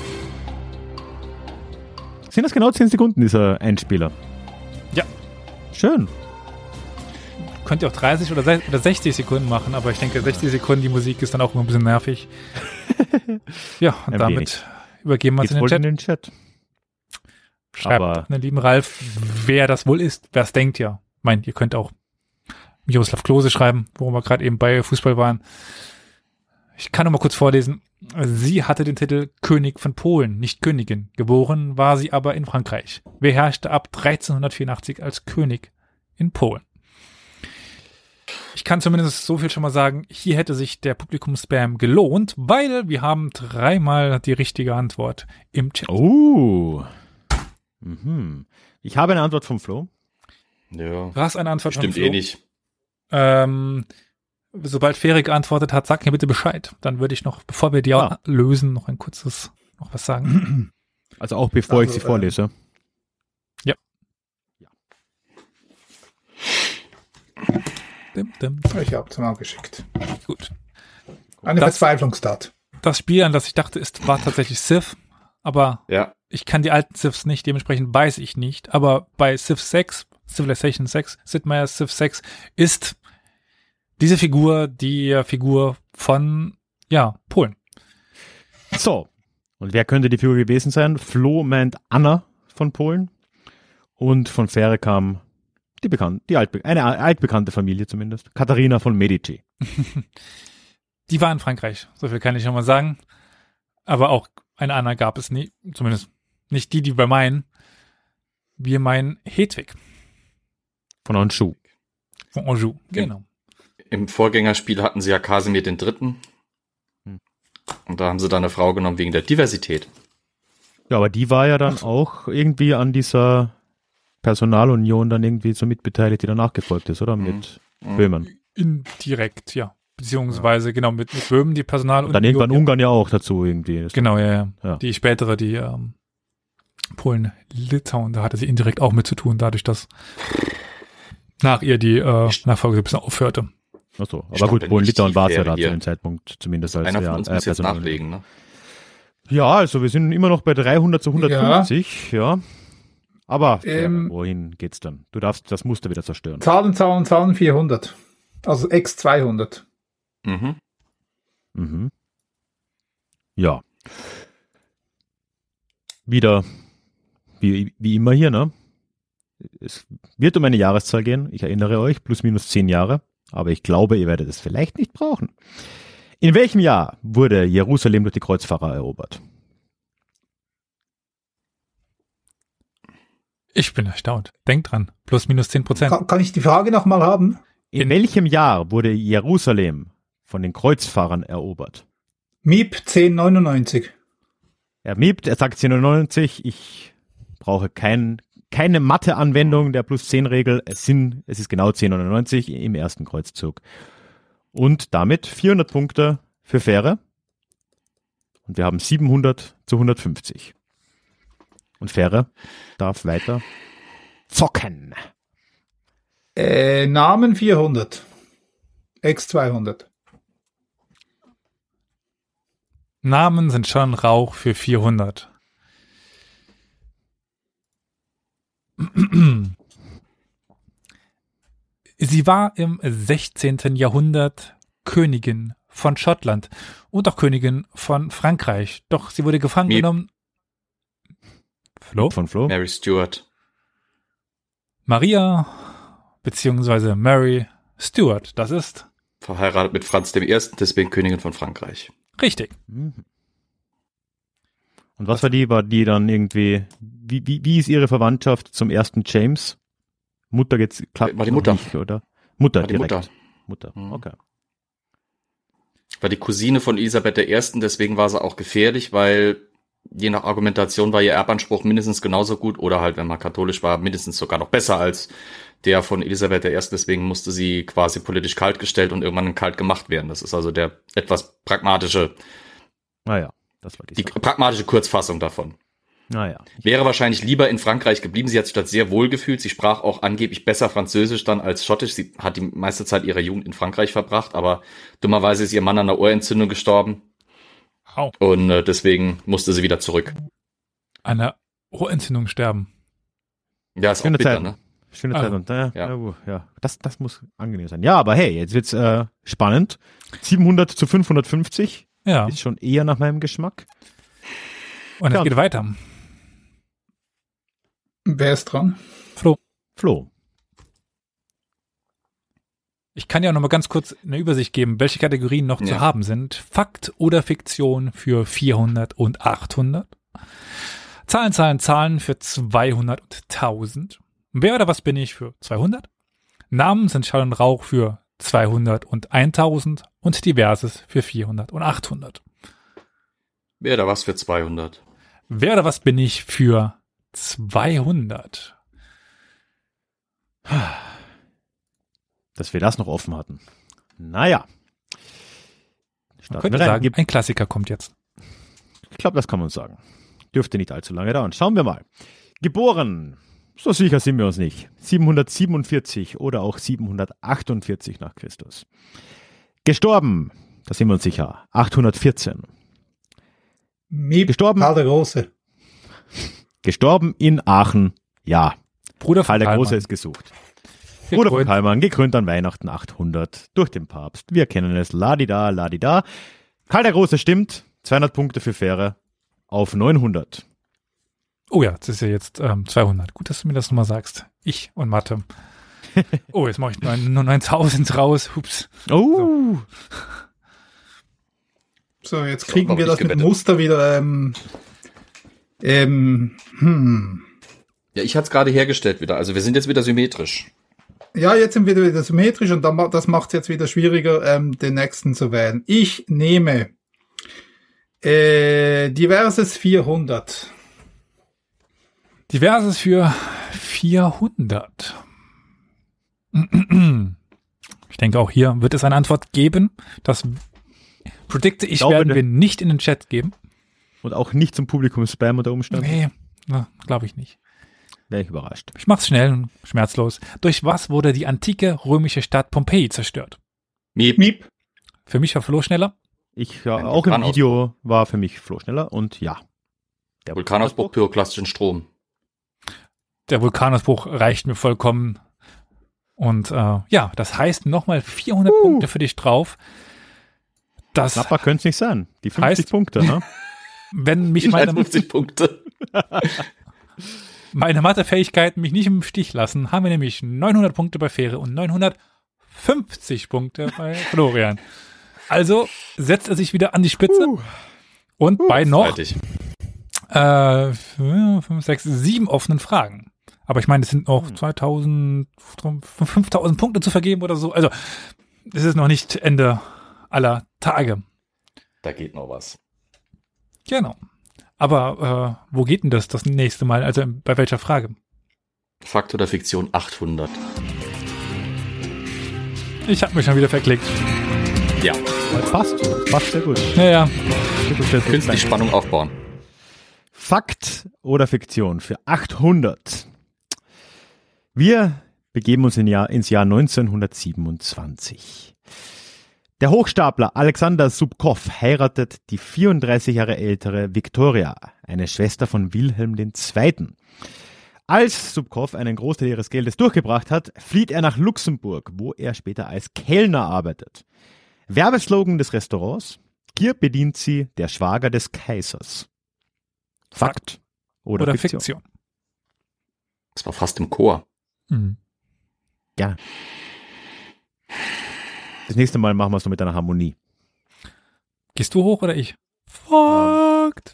Sind das genau zehn Sekunden, dieser Einspieler? Ja. Schön. Könnt ihr auch dreißig oder se- oder sechzig Sekunden machen, aber ich denke, sechzig Sekunden, die Musik ist dann auch immer ein bisschen nervig. Ja, und Ein damit wenig. übergeben wir es Geht's in den wohl Chat. in den Chat. Schreibt aber- den lieben Ralf, wer das wohl ist. Wer es denkt, ja. Ich meine, ihr könnt auch Miroslav Klose schreiben, wo wir gerade eben bei Fußball waren. Ich kann noch mal kurz vorlesen. Sie hatte den Titel König von Polen, nicht Königin. Geboren war sie aber in Frankreich. Wer herrschte ab dreizehnhundertvierundachtzig als König in Polen? Ich kann zumindest so viel schon mal sagen, hier hätte sich der Publikumsspam gelohnt, weil wir haben dreimal die richtige Antwort im Chat. Oh. Mhm. Ich habe eine Antwort vom Flo. Ja. Du hast eine Antwort Stimmt von Flo. eh nicht. Ähm, sobald Ferik geantwortet hat, sag mir bitte Bescheid. Dann würde ich noch, bevor wir die Ah. lösen, noch ein kurzes, noch was sagen. Also auch bevor Also, ich sie äh, vorlese. Dim, dim. Ich habe es mal geschickt. Gut. Eine Das- Verzweiflungstat. Das Spiel, an das ich dachte, ist, war tatsächlich Civ, aber Ja. ich kann die alten Civs nicht, dementsprechend weiß ich nicht. Aber bei Civ sechs, Civilization sechs, Sid Meier's Civ sechs, ist diese Figur die Figur von, ja, Polen. So. Und wer könnte die Figur gewesen sein? Flo meint Anna von Polen. Und von Fähre kam die bekannte, die altbe eine altbekannte Familie zumindest. Katharina von Medici. Die war in Frankreich, so viel kann ich schon mal sagen. Aber auch eine Anna gab es nie, zumindest nicht die, die wir meinen. Wir meinen Hedwig Von Anjou. von Anjou, genau. Im Vorgängerspiel hatten sie ja Kasimir den Dritten. Hm. Und da haben sie dann eine Frau genommen wegen der Diversität. Ja, aber die war ja dann auch irgendwie an dieser Personalunion dann irgendwie so mitbeteiligt, die danach gefolgt ist, oder? Mit Mhm. Böhmen. Indirekt, ja. Beziehungsweise, genau, mit, mit Böhmen, die Personal- Und dann irgendwann ja. Ungarn ja auch dazu irgendwie. Das- Genau, ja, ja. Ja. Die spätere, die ähm, Polen-Litauen, da hatte sie indirekt auch mit zu tun, dadurch, dass nach ihr die äh, Nachfolge so ein bisschen aufhörte. Ach so. Aber Stampel gut, Polen, nicht Litauen die war es ja Fähre da zu hier. dem Zeitpunkt zumindest als Einer von ja, uns äh, muss jetzt Personal- nachlegen, ne? Ja, also wir sind immer noch bei dreihundert zu hundertfünfzig, ja. Aber Ähm, wohin geht's dann? Du darfst das Muster wieder zerstören. Zahlen, Zahlen, Zahlen vierhundert. Also X zweihundert. Mhm. Mhm. Ja. Wieder, wie, wie immer hier, ne? Es wird um eine Jahreszahl gehen. Ich erinnere euch, plus minus zehn Jahre. Aber ich glaube, ihr werdet es vielleicht nicht brauchen. In welchem Jahr wurde Jerusalem durch die Kreuzfahrer erobert? Ich bin erstaunt. Denk dran. Plus minus zehn Prozent. Kann, kann ich die Frage nochmal haben? In, In- welchem Jahr wurde Jerusalem von den Kreuzfahrern erobert? M I P zehn neunundneunzig. Er miebt, er sagt zehnhundertneunzig. Ich brauche kein, keine Mathe-Anwendung der plus zehn Regel. Es sind, es ist genau zehnhundertneunzig im ersten Kreuzzug. Und damit vierhundert Punkte für Fähre. Und wir haben siebenhundert zu hundertfünfzig. Und Fähre darf weiter zocken. Äh, Namen vierhundert. X zweihundert. Namen sind schon Rauch für vierhundert. Sie war im sechzehnten Jahrhundert Königin von Schottland und auch Königin von Frankreich. Doch sie wurde gefangen Miep. genommen. Flo? Von Flo. Mary Stuart. Maria beziehungsweise Mary Stuart. Das ist Verheiratet mit Franz dem Ersten, deswegen Königin von Frankreich. richtig. Mhm. Und was war die? War die dann irgendwie, wie, wie, wie ist ihre Verwandtschaft zum ersten James? Mutter geht's, klappt War die noch Mutter. nicht, oder? Mutter War die direkt. Mutter. Mutter, Mhm. okay. War die Cousine von Elisabeth der Ersten, deswegen war sie auch gefährlich, weil je nach Argumentation war ihr Erbanspruch mindestens genauso gut oder halt, wenn man katholisch war, mindestens sogar noch besser als der von Elisabeth der Ersten. Deswegen musste sie quasi politisch kaltgestellt und irgendwann kalt gemacht werden. Das ist also der etwas pragmatische, Naja, das war die, die Sache. pragmatische Kurzfassung davon. Naja. Wäre wahrscheinlich lieber in Frankreich geblieben. Sie hat sich dort sehr wohl gefühlt. Sie sprach auch angeblich besser Französisch dann als Schottisch. Sie hat die meiste Zeit ihrer Jugend in Frankreich verbracht, aber dummerweise ist ihr Mann an einer Ohrentzündung gestorben Au. und äh, deswegen musste sie wieder zurück. An einer Ohrentzündung sterben. Ja, ist auch Schöne bitter, Zeit. ne? Schöne Ah. Zeit. Und, äh, Ja. ja. ja, das, das muss angenehm sein. Ja, aber hey, jetzt wird's äh, spannend. siebenhundert zu fünfhundertfünfzig Ja. ist schon eher nach meinem Geschmack. Und es Ja. geht weiter. Wer ist dran? Flo. Flo. Ich kann ja noch mal ganz kurz eine Übersicht geben, welche Kategorien noch ja. zu haben sind. Fakt oder Fiktion für vierhundert und achthundert. Zahlen, Zahlen, Zahlen für zweihundert und tausend. Wer oder was bin ich für zweihundert. Namen sind Schall und Rauch für zweihundert und tausend und Diverses für vierhundert und achthundert. Wer oder was für zweihundert. Wer oder was bin ich für zweihundert. Dass wir das noch offen hatten. Naja. Man könnte sagen, ein Klassiker kommt jetzt. Ich glaube, das kann man sagen. Dürfte nicht allzu lange dauern. Schauen wir mal. Geboren, so sicher sind wir uns nicht. siebenhundertsiebenundvierzig oder auch siebenhundertachtundvierzig nach Christus. Gestorben, da sind wir uns sicher, achthundertvierzehn. Miep, Gestorben, Karl der Große. Gestorben in Aachen, ja. Bruder von Karl der Karlmann. Große ist gesucht. Bruder von Karlmann, gekrönt an Weihnachten achthundert durch den Papst. Wir kennen es, ladida, ladida. Karl der Große stimmt, zweihundert Punkte für Fähre auf neunhundert. Oh ja, das ist ja jetzt ähm, zweihundert. Gut, dass du mir das nochmal sagst. Ich und Mathe. Oh, jetzt mache ich neun, nur neuntausend raus. Hups. Oh. So, so jetzt kriegen wir das mit Muster wieder. Ähm, ähm, hm. Ja, ich hatte es gerade hergestellt wieder. Also wir sind jetzt wieder symmetrisch. Ja, jetzt sind wir wieder symmetrisch und dann, das macht es jetzt wieder schwieriger, ähm, den nächsten zu wählen. Ich nehme äh, Diverses vierhundert. Diverses für vierhundert. Ich denke, auch hier wird es eine Antwort geben. Das predikte ich, glaube, werden wir nicht in den Chat geben. Und auch nicht zum Publikum Spam unter Umständen? Nee, glaube ich nicht. Wäre ich überrascht. Ich mach's schnell und schmerzlos. Durch was wurde die antike römische Stadt Pompeji zerstört? Miep. Miep. Für mich war Flo schneller. Ich, ja, auch im Video war für mich Flo schneller und ja. Der Vulkanausbruch, pyroklastischen Strom. Der Vulkanausbruch reicht mir vollkommen. Und äh, ja, das heißt nochmal vierhundert uh. Punkte für dich drauf. Das Knapper könnte es nicht sein. Die fünfzig heißt, Punkte, ne? Wenn mich meine fünfzig Punkte. meine Mathefähigkeiten mich nicht im Stich lassen, haben wir nämlich neunhundert Punkte bei Fähre und neunhundertfünfzig Punkte bei Florian. Also setzt er sich wieder an die Spitze uh. und uh, bei noch äh, fünf, sechs, sieben offenen Fragen. Aber ich meine, es sind noch zweitausend, fünftausend Punkte zu vergeben oder so. Also es ist noch nicht Ende aller Tage. Da geht noch was. Genau. Aber äh, wo geht denn das das nächste Mal? Also bei welcher Frage? Fakt oder Fiktion achthundert. Ich habe mich schon wieder verklickt. Ja. Das passt. Das passt sehr gut. Ja, ja. Künstlich Spannung aufbauen. Fakt oder Fiktion für achthundert. Wir begeben uns in Jahr, ins Jahr neunzehnhundertsiebenundzwanzig. Der Hochstapler Alexander Subkow heiratet die vierunddreißig Jahre ältere Viktoria, eine Schwester von Wilhelm der Zweite. Als Subkow einen Großteil ihres Geldes durchgebracht hat, flieht er nach Luxemburg, wo er später als Kellner arbeitet. Werbeslogan des Restaurants: Hier bedient sie der Schwager des Kaisers. Fakt oder, oder Fiktion? Fiktion? Das war fast im Chor. Mhm. Ja. Das nächste Mal machen wir es noch mit einer Harmonie. Gehst du hoch oder ich? Fakt.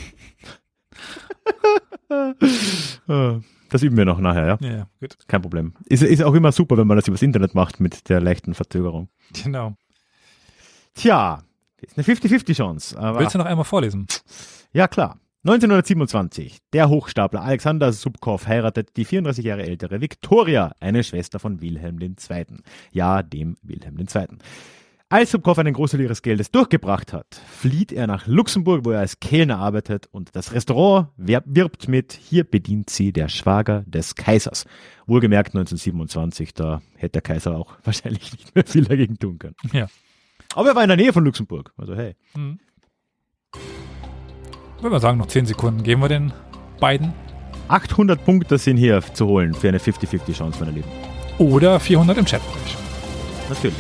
Das üben wir noch nachher, ja? Ja, gut. Kein Problem. Ist, ist auch immer super, wenn man das übers Internet macht mit der leichten Verzögerung. Genau. Tja, ist eine fünfzig fünfzig Chance. Aber willst du noch einmal vorlesen? Ja, klar. neunzehnhundertsiebenundzwanzig. Der Hochstapler Alexander Subkow heiratet die vierunddreißig Jahre ältere Viktoria, eine Schwester von Wilhelm der Zweite. Ja, dem Wilhelm der Zweite. Als Subkow einen Großteil ihres Geldes durchgebracht hat, flieht er nach Luxemburg, wo er als Kellner arbeitet, und das Restaurant wirbt mit: Hier bedient sie der Schwager des Kaisers. Wohlgemerkt neunzehnhundertsiebenundzwanzig, da hätte der Kaiser auch wahrscheinlich nicht mehr viel dagegen tun können. Ja. Aber er war in der Nähe von Luxemburg, also hey. Mhm. Ich würde mal sagen, noch zehn Sekunden geben wir den beiden. achthundert Punkte sind hier zu holen für eine fünfzig fünfzig Chance, meine Lieben. Oder vierhundert im Chat. Natürlich.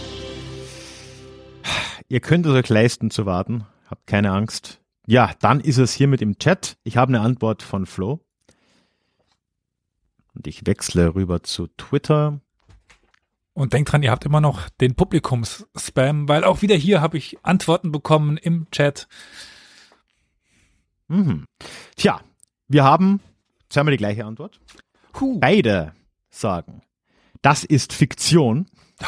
Ihr könnt es euch leisten zu warten. Habt keine Angst. Ja, dann ist es hiermit im Chat. Ich habe eine Antwort von Flo. Und ich wechsle rüber zu Twitter. Und denkt dran, ihr habt immer noch den Publikums-Spam, weil auch wieder hier habe ich Antworten bekommen im Chat. Mhm. Tja, wir haben zweimal die gleiche Antwort. Huh. Beide sagen, das ist Fiktion.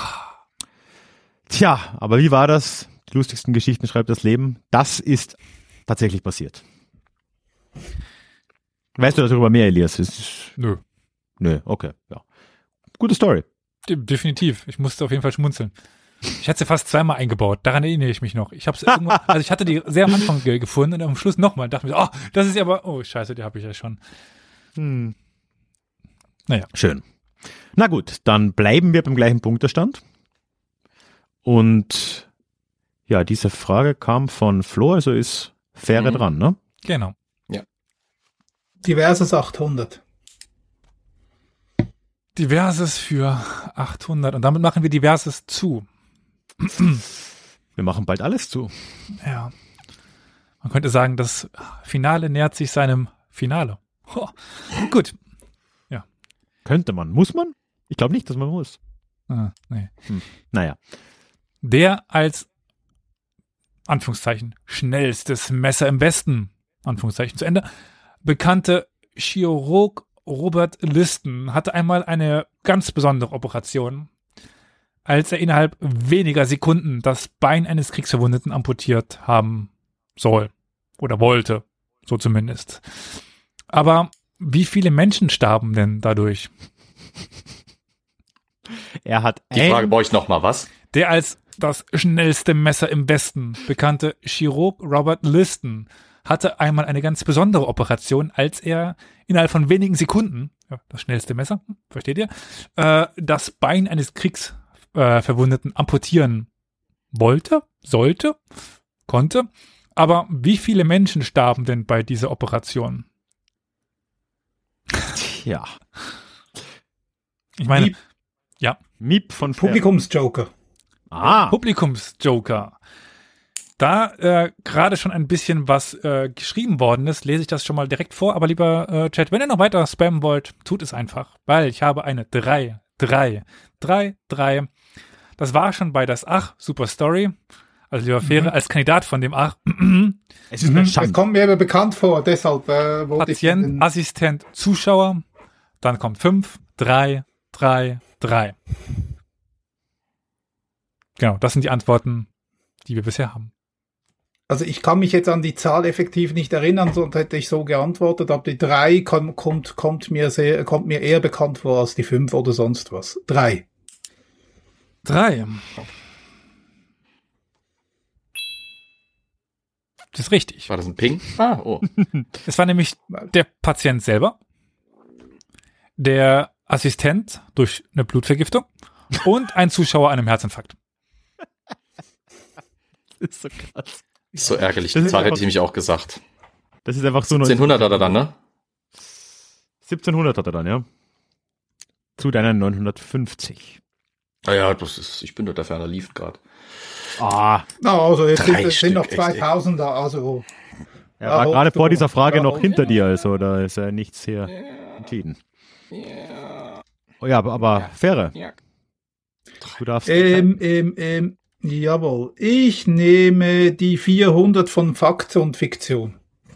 Tja, aber wie war das? Die lustigsten Geschichten schreibt das Leben. Das ist tatsächlich passiert. Weißt du darüber mehr, Elias? Ist, Nö. nö, okay, ja. Gute Story. De- definitiv. Ich musste auf jeden Fall schmunzeln. Ich hatte sie fast zweimal eingebaut. Daran erinnere ich mich noch. Ich hab's irgendwann, also ich hatte die sehr am Anfang ge- gefunden und am Schluss nochmal und dachte mir, oh, das ist ja aber, oh, scheiße, die habe ich ja schon. Hm. Naja. Schön. Na gut, dann bleiben wir beim gleichen Punktestand. Und ja, diese Frage kam von Flo, also ist Fähre Mhm. dran, ne? Genau. Diverses achthundert. Diverses für achthundert und damit machen wir Diverses zu. Wir machen bald alles zu. Ja. Man könnte sagen, das Finale nähert sich seinem Finale. Ho. Gut. Könnte man. Muss man? Ich glaube nicht, dass man muss. Ah, nee. Hm. Naja. Der als Anführungszeichen schnellstes Messer im Westen, Anführungszeichen zu Ende, bekannte Chirurg Robert Liston hatte einmal eine ganz besondere Operation, als er innerhalb weniger Sekunden das Bein eines Kriegsverwundeten amputiert haben soll oder wollte, so zumindest. Aber wie viele Menschen starben denn dadurch? Er hat Die ein, Frage brauche ich nochmal, was? Der als das schnellste Messer im Westen bekannte Chirurg Robert Liston hatte einmal eine ganz besondere Operation, als er innerhalb von wenigen Sekunden, ja, das schnellste Messer, versteht ihr, äh, das Bein eines Kriegsverwundeten äh, amputieren wollte, sollte, konnte. Aber wie viele Menschen starben denn bei dieser Operation? ja. Ich meine, Miep. ja, Miep von Fähre. Publikumsjoker. Ah, Publikumsjoker. Da äh, gerade schon ein bisschen was äh, geschrieben worden ist, lese ich das schon mal direkt vor. Aber lieber äh, Chat, wenn ihr noch weiter spammen wollt, tut es einfach. Weil ich habe eine drei, drei, drei, drei. Das war schon bei das Ach, super Story. Also lieber Fähre, Mhm. als Kandidat von dem Ach, es ist eine Das Schande. kommt mir aber bekannt vor, deshalb äh, wollte Patient, ich... Assistent, Zuschauer. Dann kommt fünf, drei, drei, drei. Genau, das sind die Antworten, die wir bisher haben. Also ich kann mich jetzt an die Zahl effektiv nicht erinnern, sonst hätte ich so geantwortet, aber die drei kommt, kommt, kommt, mir, sehr, kommt mir eher bekannt vor als die fünf oder sonst was. Drei. Drei. Das ist richtig. War das ein Ping? Ah, oh. Es war nämlich der Patient selber, der Assistent durch eine Blutvergiftung und ein Zuschauer an einem Herzinfarkt. Das ist so krass. So ärgerlich. Das Die ist Zahl hätte einfach- ich nämlich auch gesagt. Das ist einfach so zehnhundert hat er dann, ne? siebzehnhundert hat er dann, ja. Zu deinen neunhundertfünfzig. Ah ja, das ist, ich bin dort der ferner lief gerade. Ah, Na, also jetzt Drei sind, es sind noch Stück, echt, ey. zweitausender, also... er war Ja, gerade hoch, vor dieser Frage ja, noch hoch. hinter dir, also da ist er nichts hier entschieden. Oh ja, aber, aber Fähre, Ja. du darfst. Ähm, ähm, ähm, jawohl. Ich nehme die vierhundert von Fakt und Fiktion.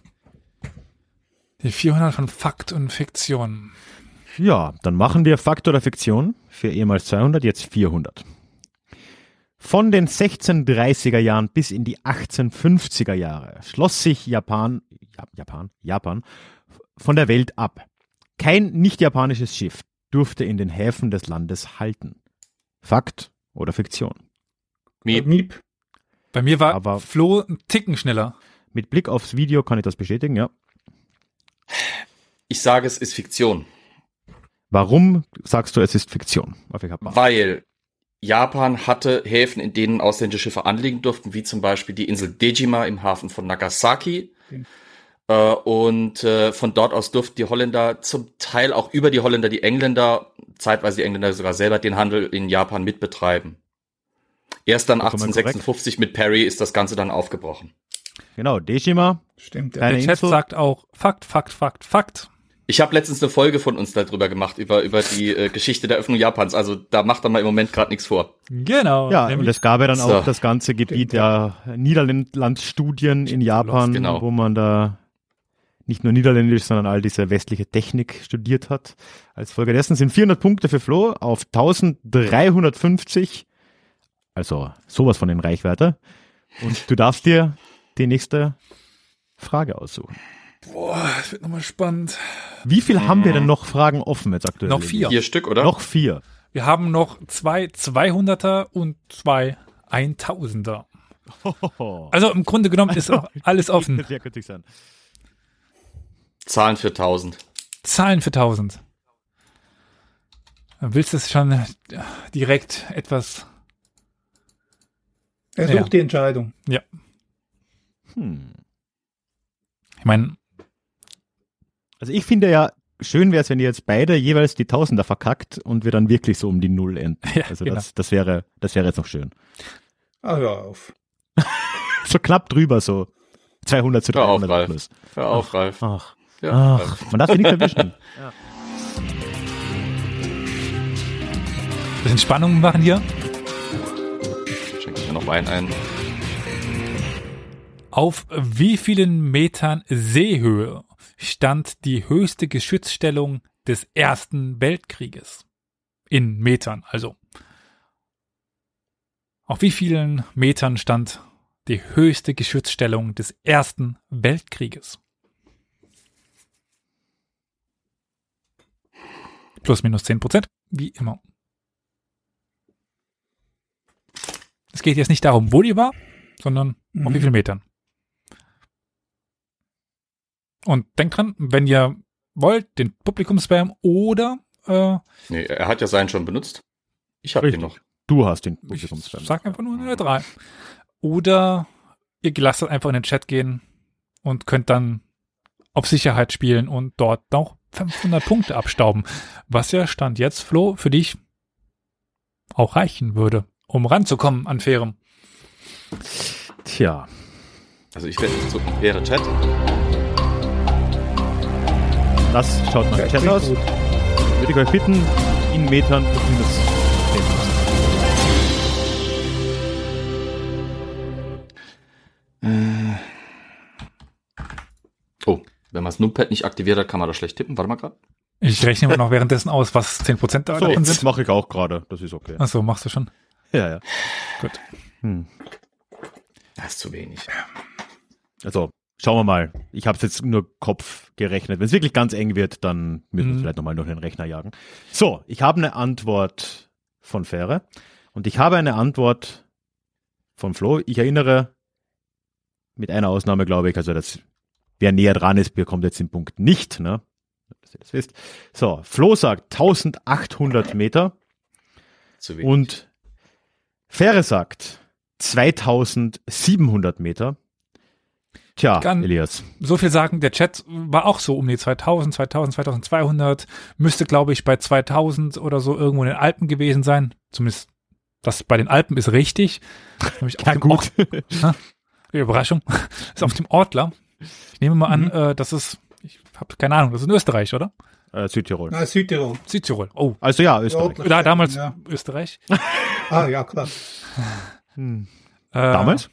Die vierhundert von Fakt und Fiktion. Ja, dann machen wir Fakt oder Fiktion für ehemals zweihundert, jetzt vierhundert. Von den sechzehnhundertdreißiger Jahren bis in die achtzehnhundertfünfziger Jahre schloss sich Japan, ja, Japan, Japan von der Welt ab. Kein nicht japanisches Schiff durfte in den Häfen des Landes halten. Fakt oder Fiktion? Miep. Miep. Bei mir war Aber- Flo ein Ticken schneller. Mit Blick aufs Video kann ich das bestätigen, ja. Ich sage, es ist Fiktion. Warum sagst du, es ist Fiktion? Auf welcher Basis? Weil Japan hatte Häfen, in denen ausländische Schiffe anlegen durften, wie zum Beispiel die Insel Dejima im Hafen von Nagasaki. Okay. Äh, und äh, von dort aus durften die Holländer, zum Teil auch über die Holländer, die Engländer, zeitweise die Engländer sogar selber, den Handel in Japan mitbetreiben. Erst dann Vollkommen achtzehnhundertsechsundfünfzig mit Perry ist das Ganze dann aufgebrochen. Genau, Dejima. Stimmt, ja. Keine Der Chat Info. sagt auch Fakt, Fakt, Fakt, Fakt. Ich habe letztens eine Folge von uns darüber gemacht, über, über die äh, Geschichte der Öffnung Japans. Also da macht er mal im Moment gerade nichts vor. Genau. Ja, nämlich- und es gab ja dann So. auch das ganze Gebiet der Niederlandstudien in Japan, Genau. wo man da nicht nur Niederländisch, sondern all diese westliche Technik studiert hat. Als Folge dessen sind vierhundert Punkte für Flo auf eintausenddreihundertfünfzig. Also sowas von den Reichweite. Und du darfst dir die nächste Frage aussuchen. Boah, das wird nochmal spannend. Wie viel haben wir denn noch Fragen offen jetzt aktuell? Noch vier. Vier Stück, oder? Noch vier. Wir haben noch zwei zweihunderter und zwei eintausender. Also im Grunde genommen ist auch alles offen. Sehr könnte ich sein. Zahlen für tausend. Zahlen für tausend. Willst du es schon direkt etwas... Er sucht Ja. die Entscheidung. Ja, Hm. ich meine, Also ich finde ja, schön wäre es, wenn ihr jetzt beide jeweils die Tausender verkackt und wir dann wirklich so um die Null enden. Ja, Also genau. das, das wäre, das wäre jetzt noch schön. Ah, hör auf. So knapp drüber, so zweihundert zu Hör auf, dreihundert Ralf. plus. Hör auf, Ralf. Ach, Ja, ach, man darf sich nicht erwischen. bisschen Spannung machen hier. Schenke ich mir noch Wein ein. Auf wie vielen Metern Seehöhe stand die höchste Geschützstellung des Ersten Weltkrieges? In Metern, also. Auf wie vielen Metern stand die höchste Geschützstellung des Ersten Weltkrieges? Plus minus zehn Prozent, wie immer. Es geht jetzt nicht darum, wo die war, sondern auf wie vielen Metern. Und denkt dran, wenn ihr wollt, den Publikumspam oder äh, Nee, er hat ja seinen schon benutzt. Ich habe den Richtig. noch. Du hast den ich Publikumsspam. sag einfach nur eine drei. Oder ihr lasst das einfach in den Chat gehen und könnt dann auf Sicherheit spielen und dort noch fünfhundert Punkte abstauben. Was ja Stand jetzt, Flo, für dich auch reichen würde, um ranzukommen an Fairem. Tja, Also ich werde nicht so ein faire Chat. das schaut nach Ja, Chat klingt aus. gut. Würde ich euch bitten, in Metern plus minus zehn Prozent. Oh, wenn man das Numpad nicht aktiviert hat, kann man da schlecht tippen. Warte mal gerade. Ich rechne mir noch währenddessen aus, was zehn Prozent So, davon das sind. mache ich auch gerade. Das ist okay. Achso, machst du schon. Ja, ja. Gut. Hm. Das ist zu wenig. Also, schauen wir mal. Ich habe es jetzt nur Kopf gerechnet. Wenn es wirklich ganz eng wird, dann müssen wir Mhm. vielleicht nochmal durch den Rechner jagen. So, ich habe eine Antwort von Fähre und ich habe eine Antwort von Flo. Ich erinnere, mit einer Ausnahme, glaube ich, also das, wer näher dran ist, bekommt jetzt den Punkt nicht, ne? Dass ihr das wisst. So, Flo sagt eintausendachthundert Meter Zu wenig. und Fähre sagt zweitausendsiebenhundert Meter. Tja, Kann- Elias. So viel sagen, der Chat war auch so um die zweitausend, zweitausend, zweitausendzweihundert. Müsste, glaube ich, bei zweitausend oder so irgendwo in den Alpen gewesen sein. Zumindest das bei den Alpen ist richtig. Nämlich auf Ja, dem gut. Ort, die Überraschung. Ist auf dem Ortler. Ich nehme mal an, äh, das ist, ich habe keine Ahnung, das ist in Österreich, oder? Äh, Südtirol. Na, Südtirol. Südtirol. Oh, Also ja, Österreich. Ja, da damals Ja. Österreich. Ah, ja, klar. Hm. Äh, Damals?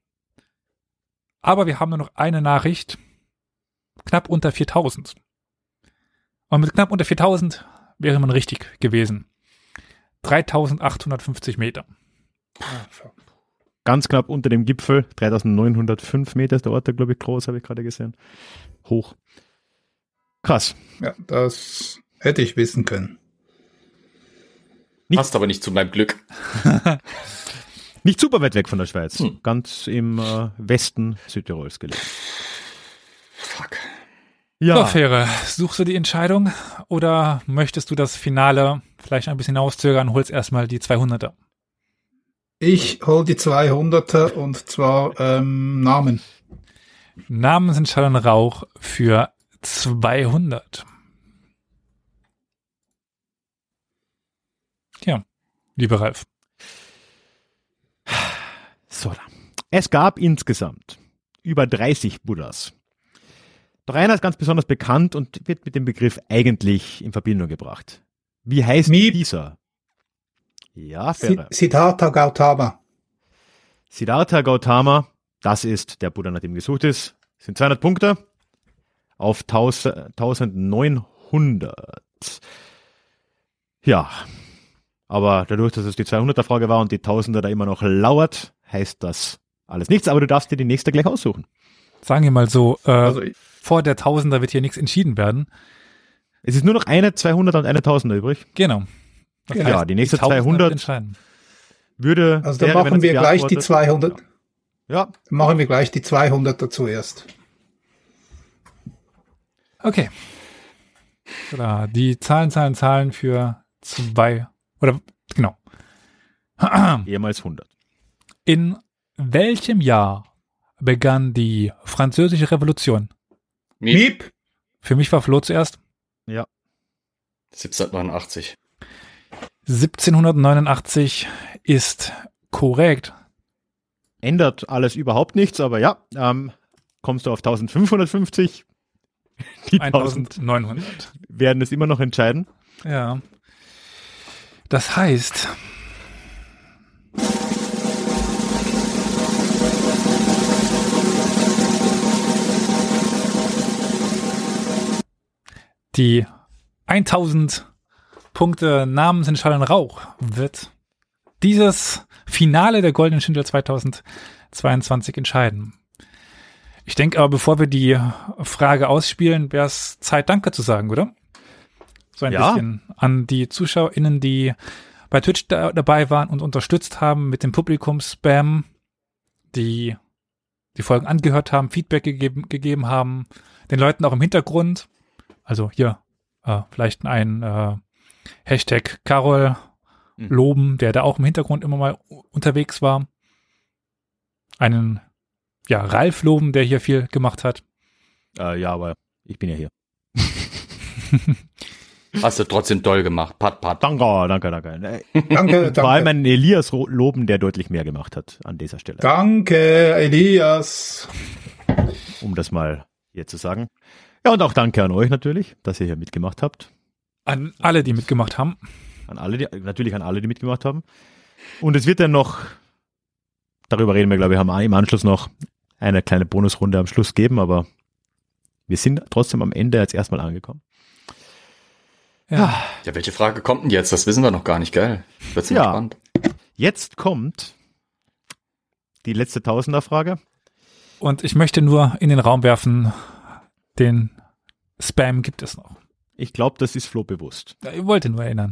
Aber wir haben nur noch eine Nachricht. Knapp unter viertausend. Und mit knapp unter viertausend wäre man richtig gewesen. dreitausendachthundertfünfzig Meter. Ah, fuck. Ganz knapp unter dem Gipfel. dreitausendneunhundertfünf Meter ist der Ort, glaube ich, groß, habe ich gerade gesehen. Hoch. Krass. Ja, das hätte ich wissen können. Nicht- Passt aber nicht zu meinem Glück. Nicht super weit weg von der Schweiz. Hm. Ganz im äh, Westen Südtirols gelegen. Fuck. Ja, So, Fähre, suchst du die Entscheidung oder möchtest du das Finale vielleicht ein bisschen auszögern und holst erstmal die zweihunderter? Ich hol die zweihunderter und zwar ähm, Namen. Namen sind Schall und Rauch für zweihundert. Tja, lieber Ralf. so. Es gab insgesamt über dreißig Buddhas. Doch einer ist ganz besonders bekannt und wird mit dem Begriff eigentlich in Verbindung gebracht. Wie heißt Miep. dieser? Ja, Si- Ferre. Siddhartha Gautama. Siddhartha Gautama, das ist der Buddha, nach dem gesucht ist, sind zweihundert Punkte auf eintausendneunhundert. Ja, aber dadurch, dass es die zweihunderter-Frage war und die Tausender da immer noch lauert, heißt das alles nichts, aber du darfst dir die nächste gleich aussuchen. Sagen wir mal so, äh, Also ich- vor der Tausender wird hier nichts entschieden werden. Es ist nur noch eine zweihunderter und eine Tausender übrig. Genau. Das Ja, die nächste Tausender zweihundert wird entscheiden. Würde, Also dann wäre, wenn machen es wir gleich die beantwortet- zweihundert. Ja, Dann machen wir gleich die zweihunderter zuerst. Okay. Oder die Zahlen, Zahlen, Zahlen für zwei, oder genau. ehemals hundert. In welchem Jahr begann die Französische Revolution? Miep. Miep. Für mich war Flo zuerst. Ja. siebzehnhundertneunundachtzig. siebzehnhundertneunundachtzig ist korrekt. Ändert alles überhaupt nichts, aber ja, ähm, kommst du auf eintausendfünfhundertfünfzig. Die tausend eintausendneunhundert. werden es immer noch entscheiden. Ja. Das heißt, die eintausend Punkte Namensentscheidung Rauch wird dieses Finale der Goldenen Schindel zweitausendzweiundzwanzig entscheiden. Ich denke aber, bevor wir die Frage ausspielen, wäre es Zeit, Danke zu sagen, oder? So ein Ja. bisschen an die ZuschauerInnen, die bei Twitch da, dabei waren und unterstützt haben mit dem Publikumsspam, die die Folgen angehört haben, Feedback gegeben, gegeben haben, den Leuten auch im Hintergrund, also hier äh, vielleicht ein äh, Hashtag Carol Mhm. loben, der da auch im Hintergrund immer mal unterwegs war. Einen, ja, Ralf loben, der hier viel gemacht hat. Äh, ja, aber ich bin ja hier. Hast du trotzdem toll gemacht. Pat, pat. Danke, danke, danke. Äh, Danke, Vor allem danke. einen Elias ro- loben, der deutlich mehr gemacht hat an dieser Stelle, Danke, Elias. um das mal hier zu sagen. Ja, und auch danke an euch natürlich, dass ihr hier mitgemacht habt. An alle, die mitgemacht haben. An alle, die, natürlich an alle, die mitgemacht haben. Und es wird dann noch, darüber reden wir, glaube ich, haben wir im Anschluss noch eine kleine Bonusrunde am Schluss geben, aber wir sind trotzdem am Ende jetzt erstmal angekommen. Ja. Ja, welche Frage kommt denn jetzt? Das wissen wir noch gar nicht, geil. Wird's Ja. ja. spannend. Jetzt kommt die letzte Tausender-Frage. Und ich möchte nur in den Raum werfen, den Spam gibt es noch. Ich glaube, das ist Flo bewusst. Ja, ich wollte nur erinnern.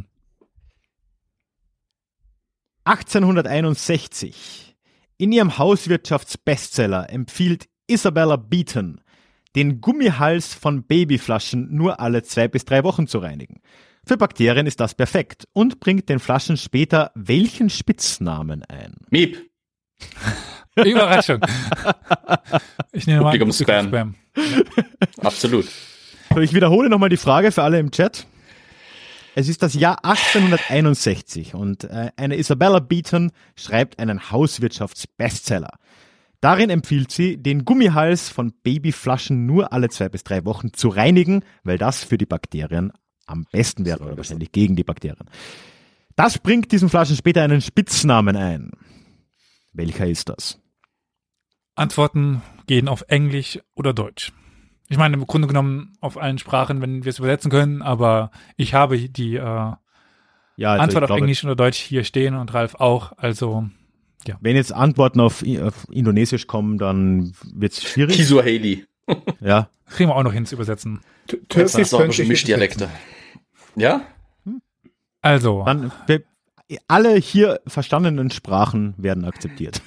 achtzehnhunderteinundsechzig. In ihrem Hauswirtschaftsbestseller empfiehlt Isabella Beaton, den Gummihals von Babyflaschen nur alle zwei bis drei Wochen zu reinigen. Für Bakterien ist das perfekt und bringt den Flaschen später welchen Spitznamen ein? Miep. Überraschung. Ich nehme mal Publikum-Spam. Spam. Absolut. So, ich wiederhole nochmal die Frage für alle im Chat. Es ist das Jahr achtzehnhunderteinundsechzig und äh, eine Isabella Beaton schreibt einen Hauswirtschaftsbestseller. Darin empfiehlt sie, den Gummihals von Babyflaschen nur alle zwei bis drei Wochen zu reinigen, weil das für die Bakterien am besten wäre oder wahrscheinlich gegen die Bakterien. Das bringt diesen Flaschen später einen Spitznamen ein. Welcher ist das? Antworten gehen auf Englisch oder Deutsch. Ich meine, im Grunde genommen auf allen Sprachen, wenn wir es übersetzen können, aber ich habe die äh, Ja, also Antwort ich auf glaube, Englisch oder Deutsch hier stehen und Ralf auch, also wenn jetzt Antworten auf, auf Indonesisch kommen, dann wird es schwierig. Kisuaheli. Ja, kriegen wir auch noch hin zu übersetzen. T- Das Türkisch ist auch ein könnte bisschen ich Mischdialekte. Ja? Also, dann wir, alle hier verstandenen Sprachen werden akzeptiert.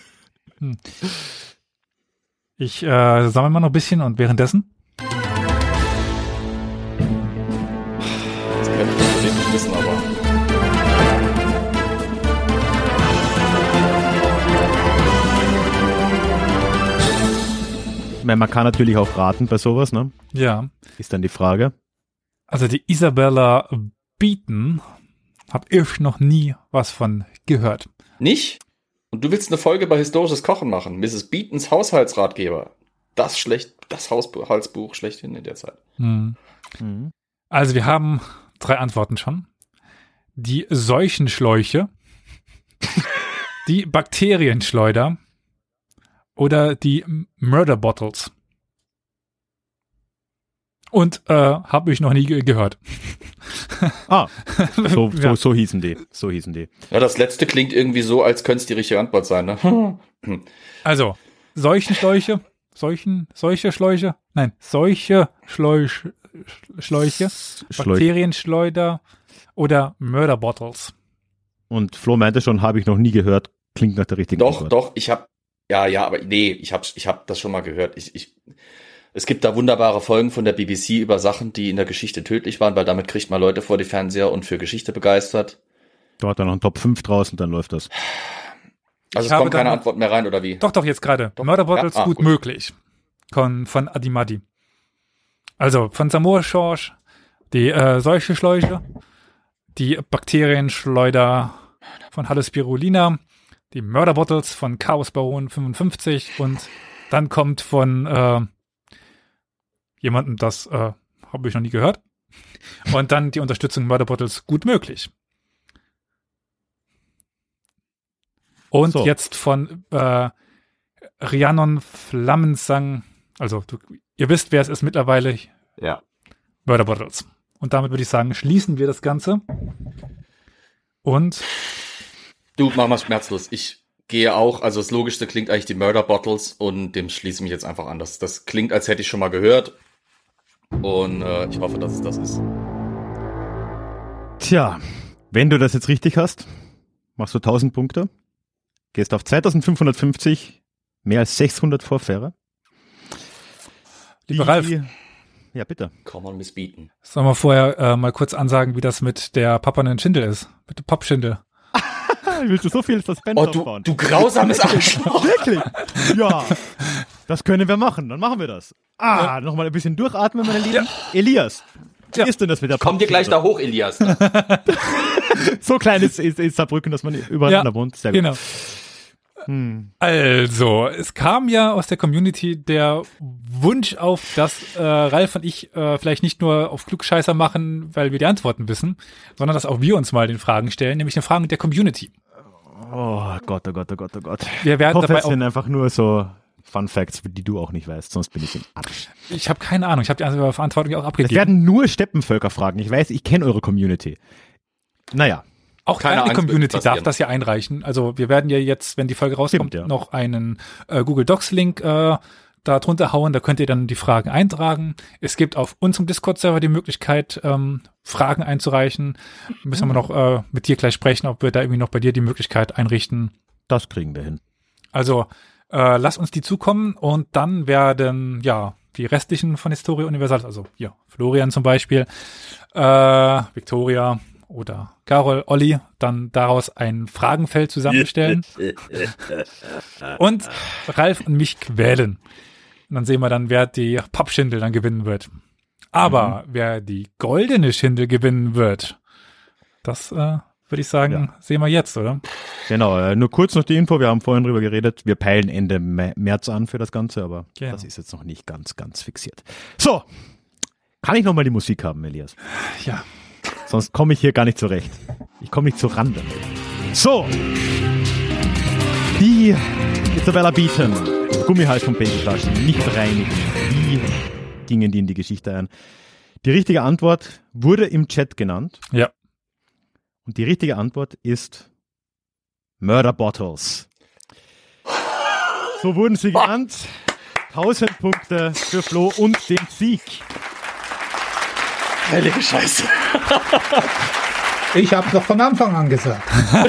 ich äh, sammle mal noch ein bisschen und währenddessen Das könnte ich natürlich nicht wissen, aber. Ich meine, man kann natürlich auch raten bei sowas, ne? ja, Ist dann die Frage. also die Isabella Beaton habe ich noch nie was von gehört. Nicht? Und du willst eine Folge über historisches Kochen machen. Misses Beatons Haushaltsratgeber. das schlecht, das Hausbuch, Halsbuch schlechthin in der Zeit. Hm. Mhm. Also wir haben drei Antworten schon. Die Seuchenschläuche, die Bakterienschleuder oder die Murder Bottles. Und äh, habe ich noch nie ge- gehört. Ah, so, so, Ja. so hießen die. So hießen die. Ja, das letzte klingt irgendwie so, als könnte es die richtige Antwort sein, ne? Also, Seuchenschläuche, Seuchen, Seuche-Schläuche, nein, Seuche-Schläuch, Schläuche, Schläuche. Bakterienschleuder oder Murder Bottles. Und Flo meinte schon, habe ich noch nie gehört. Klingt nach der richtigen Doch, Antwort. doch, ich habe, ja, ja, aber nee, ich habe ich hab das schon mal gehört. Ich, ich, es gibt da wunderbare Folgen von der B B C über Sachen, die in der Geschichte tödlich waren, weil damit kriegt man Leute vor die Fernseher und für Geschichte begeistert. Dort dann noch ein Top fünf draus und dann läuft das. Also Ich es habe kommt keine dann- Antwort mehr rein, oder wie? Doch, doch, jetzt gerade. Murder Bottles, Ja, ah, gut, gut. möglich. Von, von Adimadi. Also, von Samoa Schorsch, die äh, Seuche-Schläuche, die Bakterienschleuder von Halle Spirulina, die Murder Bottles von Chaos Baron fünfundfünfzig und dann kommt von äh, jemandem, das äh, habe ich noch nie gehört. Und dann die Unterstützung Murder Bottles, gut möglich. Und So. jetzt von äh, Rhiannon Flammensang, also du, ihr wisst, wer es ist mittlerweile, Ja. Murder Bottles. Und damit würde ich sagen, schließen wir das Ganze. Und Du, mach mal schmerzlos. Ich gehe auch, also das Logischste klingt eigentlich die Murder Bottles und dem schließe ich mich jetzt einfach an. Das, das klingt, als hätte ich schon mal gehört. Und äh, ich hoffe, dass es das ist. Tja, wenn du das jetzt richtig hast, machst du tausend Punkte, gehst auf zweitausendfünfhundertfünfzig, mehr als sechshundert vor Ferrer. lieber Die- Ralf, Ja, bitte. Kann man missbieten. sollen wir vorher äh, mal kurz ansagen, wie das mit der Papanen Schindel ist? Mit der Pappschindel. Willst du so viel Suspense Oh, du, aufbauen? du grausames Arschloch. Wirklich? Ja, das können wir machen. Dann machen wir das. Ah, nochmal ein bisschen durchatmen, meine Lieben. Elias, wie Ja. ist denn das mit der Komm dir gleich da hoch, Elias. So klein ist, ist, ist Saarbrücken, dass man übereinander Ja, wohnt. Sehr gut. Genau. Hm. Also, es kam ja aus der Community der Wunsch auf, dass äh, Ralf und ich äh, vielleicht nicht nur auf Klugscheißer machen, weil wir die Antworten wissen, sondern dass auch wir uns mal den Fragen stellen, nämlich den Fragen der Community. Oh Gott, oh Gott, oh Gott, oh Gott. Wir Ich werden hoffe, dabei es auch, sind einfach nur so Fun Facts, die du auch nicht weißt, sonst bin ich im Arsch. ich habe keine Ahnung, ich habe die Verantwortung auch Es abgegeben. werden nur Steppenvölker fragen. Ich weiß, ich kenne eure Community. Naja, Auch Keine deine Angst, wird Community darf passieren. das ja einreichen. Also wir werden ja jetzt, wenn die Folge rauskommt, Stimmt, ja. noch einen äh, Google Docs-Link äh, da drunter hauen. Da könnt ihr dann die Fragen eintragen. Es gibt auf unserem Discord-Server die Möglichkeit, ähm, Fragen einzureichen. Müssen wir noch äh, mit dir gleich sprechen, ob wir da irgendwie noch bei dir die Möglichkeit einrichten. das kriegen wir hin. Also äh, lass uns die zukommen und dann werden ja die restlichen von Historia Universal, also hier Florian zum Beispiel, äh, Victoria oder Carol, Olli, dann daraus ein Fragenfeld zusammenstellen und Ralf und mich quälen. Und dann sehen wir dann, wer die Pappschindel dann gewinnen wird. Aber wer die goldene Schindel gewinnen wird, das äh, würde ich sagen, Ja. sehen wir jetzt, oder? Genau, äh, nur kurz noch die Info, wir haben vorhin drüber geredet, wir peilen Ende Me- März an für das Ganze, aber Genau. das ist jetzt noch nicht ganz, ganz fixiert. So, kann ich nochmal die Musik haben, Elias? Ja. Sonst komme ich hier gar nicht zurecht. Ich komme nicht zur Rande. So, die Isabella Beaton, Gummihals von Babyflaschen, nicht reinigen. Wie gingen die in die Geschichte ein? Die richtige Antwort wurde im Chat genannt. Ja. Und die richtige Antwort ist Murder Bottles. So wurden sie genannt. tausend Punkte für Flo und den Sieg. Heilige Scheiße. Ich habe doch von Anfang an gesagt.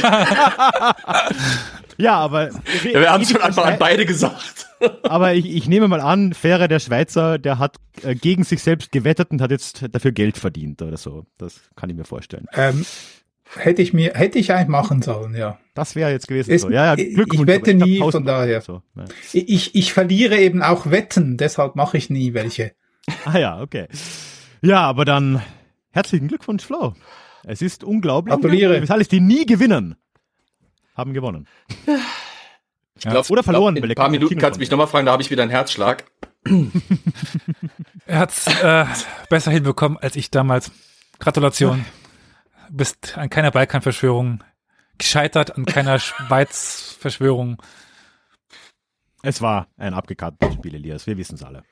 Ja, aber Ja, wir haben es von Anfang an beide gesagt. aber ich, ich nehme mal an, Ferrer, der Schweizer, der hat äh, gegen sich selbst gewettet und hat jetzt dafür Geld verdient oder so. Das kann ich mir vorstellen. Ähm, hätte ich mir, hätte ich eigentlich machen sollen, ja. Das wäre jetzt gewesen Ist- so. Ja, ja, ich- Glückwunsch. ich wette aber glaub, nie, tausend von daher. So, ja. Ich, ich verliere eben auch Wetten, deshalb mache ich nie welche. Ah ja, okay. Ja, aber dann herzlichen Glückwunsch, Flo. Es ist unglaublich. Gratuliere. Das alles, die nie gewinnen, haben gewonnen. Ich glaub, Oder verloren, Ich glaub, weil in der ein paar Kino Minuten kommt. kannst du mich nochmal fragen, da habe ich wieder einen Herzschlag. Er hat's äh, besser hinbekommen als ich damals. Gratulation. Du bist an keiner Balkanverschwörung gescheitert, an keiner Schweiz-Verschwörung. Es war ein abgekartetes Spiel, Elias. Wir wissen es alle.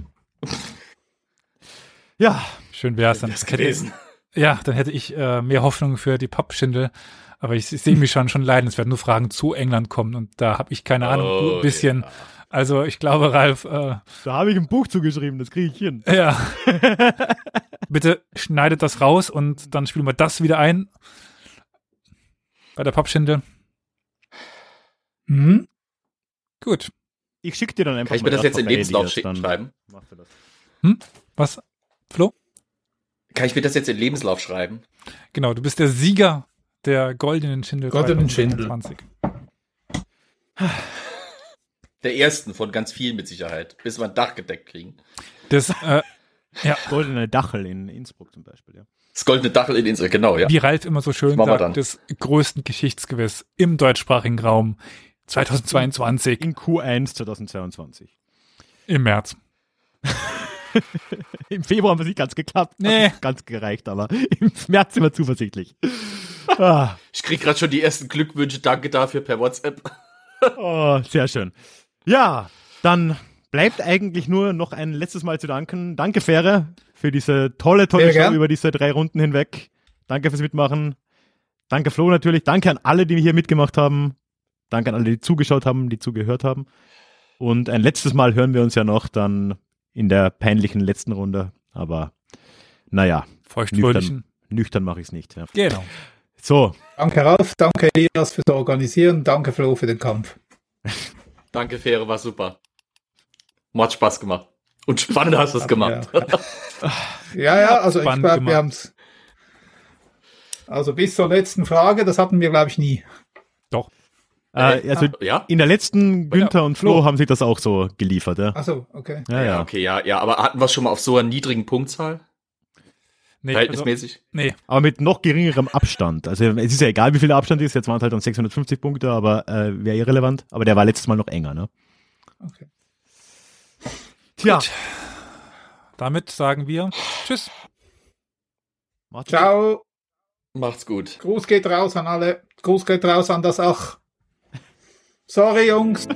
Ja. Schön wär's dann. Das gewesen. Ja, dann hätte ich äh, mehr Hoffnung für die Pappschindel. Aber ich, ich sehe mich schon schon leiden. Es werden nur Fragen zu England kommen und da habe ich keine Ahnung. Oh, Du ein bisschen. Ja. Also ich glaube, Ralf. Äh, Da habe ich ein Buch zugeschrieben, das kriege ich hin. ja. Bitte schneidet das raus und dann spielen wir das wieder ein. Bei der Pappschindel. Hm? Gut. Ich schicke dir dann einfach Kann ich mir mal das jetzt in vorbei, Lebenslauf Elias, dann schreiben? machst du das. Was? Flo? Kann ich mir das jetzt in Lebenslauf schreiben? Genau, du bist der Sieger der goldenen Schindel Goldenen Schindel. zwanzig. Der ersten von ganz vielen mit Sicherheit, bis wir ein Dach gedeckt kriegen. Das, äh, ja, Goldene Dachel in Innsbruck zum Beispiel, ja. Das goldene Dachel in Insel, genau, ja. wie Ralf immer so schön machen wir sagt, dann. des größten Geschichtsgewiss im deutschsprachigen Raum zweitausendzweiundzwanzig In Q eins zweitausendzweiundzwanzig. im März. Im Februar haben wir nicht ganz geklappt. Hat Nee. nicht ganz gereicht, aber im März sind wir zuversichtlich. Ah, Ich krieg gerade schon die ersten Glückwünsche, danke dafür per WhatsApp. oh, sehr schön. Ja, dann bleibt eigentlich nur noch ein letztes Mal zu danken. Danke, Fähre, für diese tolle, tolle Sehr Show gern. über diese drei Runden hinweg. Danke fürs Mitmachen. Danke, Flo, natürlich. Danke an alle, die hier mitgemacht haben. Danke an alle, die zugeschaut haben, die zugehört haben. Und ein letztes Mal hören wir uns ja noch dann in der peinlichen letzten Runde. Aber naja, Feuchtfröhlichen. nüchtern mache ich es nicht. Ja. Genau. So, Danke Ralf, danke Elias fürs Organisieren, danke Flo für den Kampf. Danke, Fähre, war super. Hat Spaß gemacht. Und spannend hast du es gemacht. Ja, ja, also ich Spannend glaube, gemacht. wir haben es. Also bis zur letzten Frage, das hatten wir, glaube ich, nie. Doch. äh, also Ja? in der letzten Günther und Flo Flo. haben sich das auch so geliefert. Ja, Achso, okay. ja. ja. Okay, ja, ja, aber hatten wir schon mal auf so einer niedrigen Punktzahl? Nee, also, Verhältnismäßig? nee. Aber mit noch geringerem Abstand. Also es ist ja egal, wie viel der Abstand ist. Jetzt waren es halt dann sechshundertfünfzig Punkte, aber äh, wäre irrelevant. Aber der war letztes Mal noch enger, ne? okay. Tja. Damit sagen wir Tschüss. Macht's gut. Ciao, Macht's gut. Gruß geht raus an alle. Gruß geht raus an das Ach. Sorry, Jungs.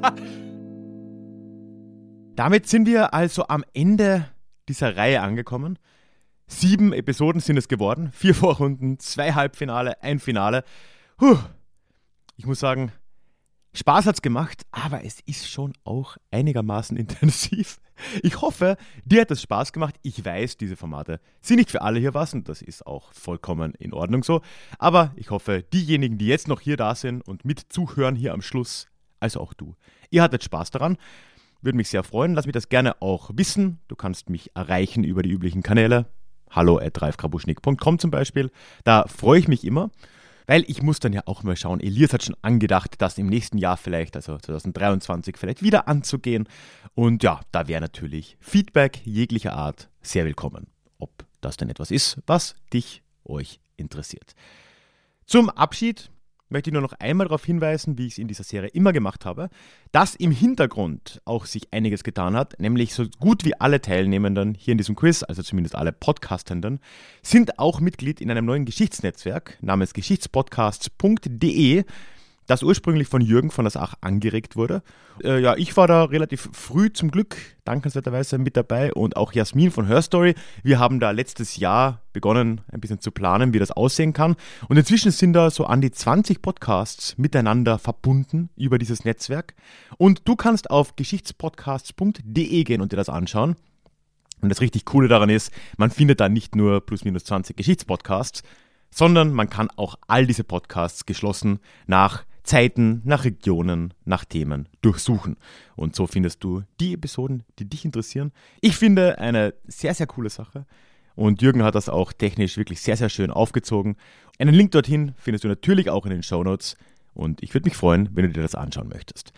Damit sind wir also am Ende dieser Reihe angekommen. Sieben Episoden sind es geworden. Vier Vorrunden, zwei Halbfinale, ein Finale. Puh. Ich muss sagen, Spaß hat's gemacht, aber es ist schon auch einigermaßen intensiv. Ich hoffe, dir hat es Spaß gemacht. Ich weiß, diese Formate sind nicht für alle hier was und das ist auch vollkommen in Ordnung so. Aber ich hoffe, diejenigen, die jetzt noch hier da sind und mit zuhören hier am Schluss, also auch du, ihr hattet Spaß daran. Würde mich sehr freuen. Lass mich das gerne auch wissen. Du kannst mich erreichen über die üblichen Kanäle. hallo at ralf krabuschnik punkt com zum Beispiel. Da freue ich mich immer, weil ich muss dann ja auch mal schauen. Elias hat schon angedacht, das im nächsten Jahr vielleicht, also zwanzig dreiundzwanzig, vielleicht wieder anzugehen. Und ja, da wäre natürlich Feedback jeglicher Art sehr willkommen. Ob das denn etwas ist, was dich, euch interessiert. Zum Abschied möchte ich nur noch einmal darauf hinweisen, wie ich es in dieser Serie immer gemacht habe, dass im Hintergrund auch sich einiges getan hat, nämlich so gut wie alle Teilnehmenden hier in diesem Quiz, also zumindest alle Podcastenden, sind auch Mitglied in einem neuen Geschichtsnetzwerk namens geschichtspodcasts punkt de, das ursprünglich von Jürgen von der Sach angeregt wurde. Äh, ja, ich war da relativ früh zum Glück, dankenswerterweise mit dabei und auch Jasmin von Herstory. Wir haben da letztes Jahr begonnen, ein bisschen zu planen, wie das aussehen kann. Und inzwischen sind da so an die zwanzig Podcasts miteinander verbunden über dieses Netzwerk. Und du kannst auf geschichtspodcasts punkt de gehen und dir das anschauen. Und das richtig Coole daran ist, man findet da nicht nur plus minus zwanzig Geschichtspodcasts, sondern man kann auch all diese Podcasts geschlossen nach Zeiten, nach Regionen, nach Themen durchsuchen. Und so findest du die Episoden, die dich interessieren. Ich finde eine sehr, sehr coole Sache. Und Jürgen hat das auch technisch wirklich sehr, sehr schön aufgezogen. Einen Link dorthin findest du natürlich auch in den Shownotes. Und ich würde mich freuen, wenn du dir das anschauen möchtest.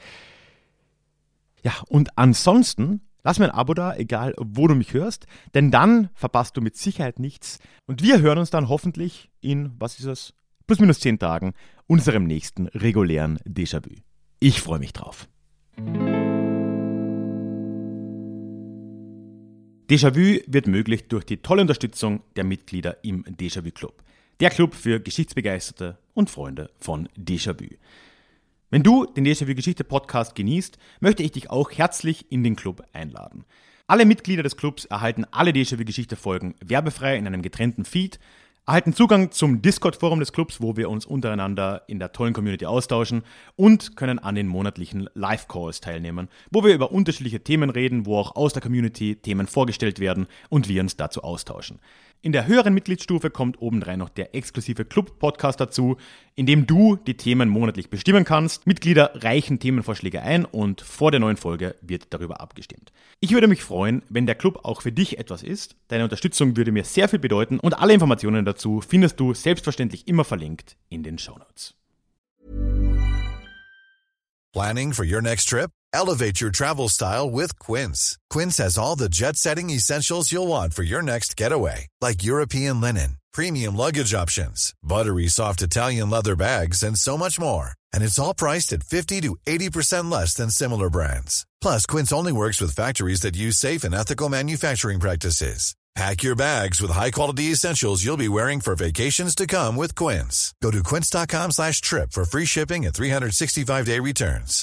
Ja, und ansonsten lass mir ein Abo da, egal wo du mich hörst, denn dann verpasst du mit Sicherheit nichts. Und wir hören uns dann hoffentlich in, was ist das, plus minus zehn Tagen, unserem nächsten regulären Déjà-vu. Ich freue mich drauf. Déjà-vu wird möglich durch die tolle Unterstützung der Mitglieder im Déjà-vu Club. Der Club für Geschichtsbegeisterte und Freunde von Déjà-vu. Wenn du den Déjà-vu Geschichte Podcast genießt, möchte ich dich auch herzlich in den Club einladen. Alle Mitglieder des Clubs erhalten alle Déjà-vu Geschichte Folgen werbefrei in einem getrennten Feed, erhalten Zugang zum Discord-Forum des Clubs, wo wir uns untereinander in der tollen Community austauschen und können an den monatlichen Live-Calls teilnehmen, wo wir über unterschiedliche Themen reden, wo auch aus der Community Themen vorgestellt werden und wir uns dazu austauschen. In der höheren Mitgliedsstufe kommt obendrein noch der exklusive Club-Podcast dazu, in dem du die Themen monatlich bestimmen kannst. Mitglieder reichen Themenvorschläge ein und vor der neuen Folge wird darüber abgestimmt. Ich würde mich freuen, wenn der Club auch für dich etwas ist. Deine Unterstützung würde mir sehr viel bedeuten und alle Informationen dazu findest du selbstverständlich immer verlinkt in den Shownotes. Planning for your next trip? Elevate your travel style with Quince. Quince has all the jet-setting essentials you'll want for your next getaway, like European linen, premium luggage options, buttery soft Italian leather bags, and so much more. And it's all priced at fifty to eighty percent less than similar brands. Plus, Quince only works with factories that use safe and ethical manufacturing practices. Pack your bags with high-quality essentials you'll be wearing for vacations to come with Quince. Go to quince.com slash trip for free shipping and three sixty-five day returns.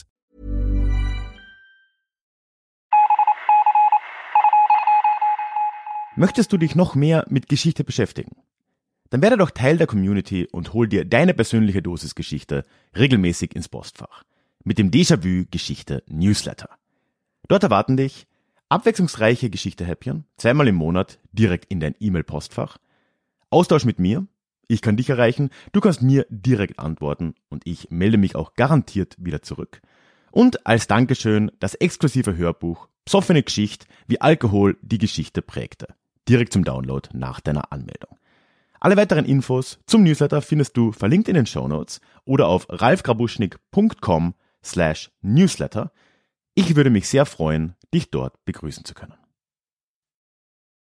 Möchtest du dich noch mehr mit Geschichte beschäftigen? Dann werde doch Teil der Community und hol dir deine persönliche Dosis Geschichte regelmäßig ins Postfach. Mit dem Déjà-vu Geschichte Newsletter. Dort erwarten dich abwechslungsreiche Geschichte-Häppchen, zweimal im Monat direkt in dein E-Mail-Postfach. Austausch mit mir, ich kann dich erreichen, du kannst mir direkt antworten und ich melde mich auch garantiert wieder zurück. Und als Dankeschön das exklusive Hörbuch Psoffene Geschichte, wie Alkohol die Geschichte prägte. Direkt zum Download nach deiner Anmeldung. Alle weiteren Infos zum Newsletter findest du verlinkt in den Shownotes oder auf ralfgrabuschnik.com slash newsletter. Ich würde mich sehr freuen, dich dort begrüßen zu können.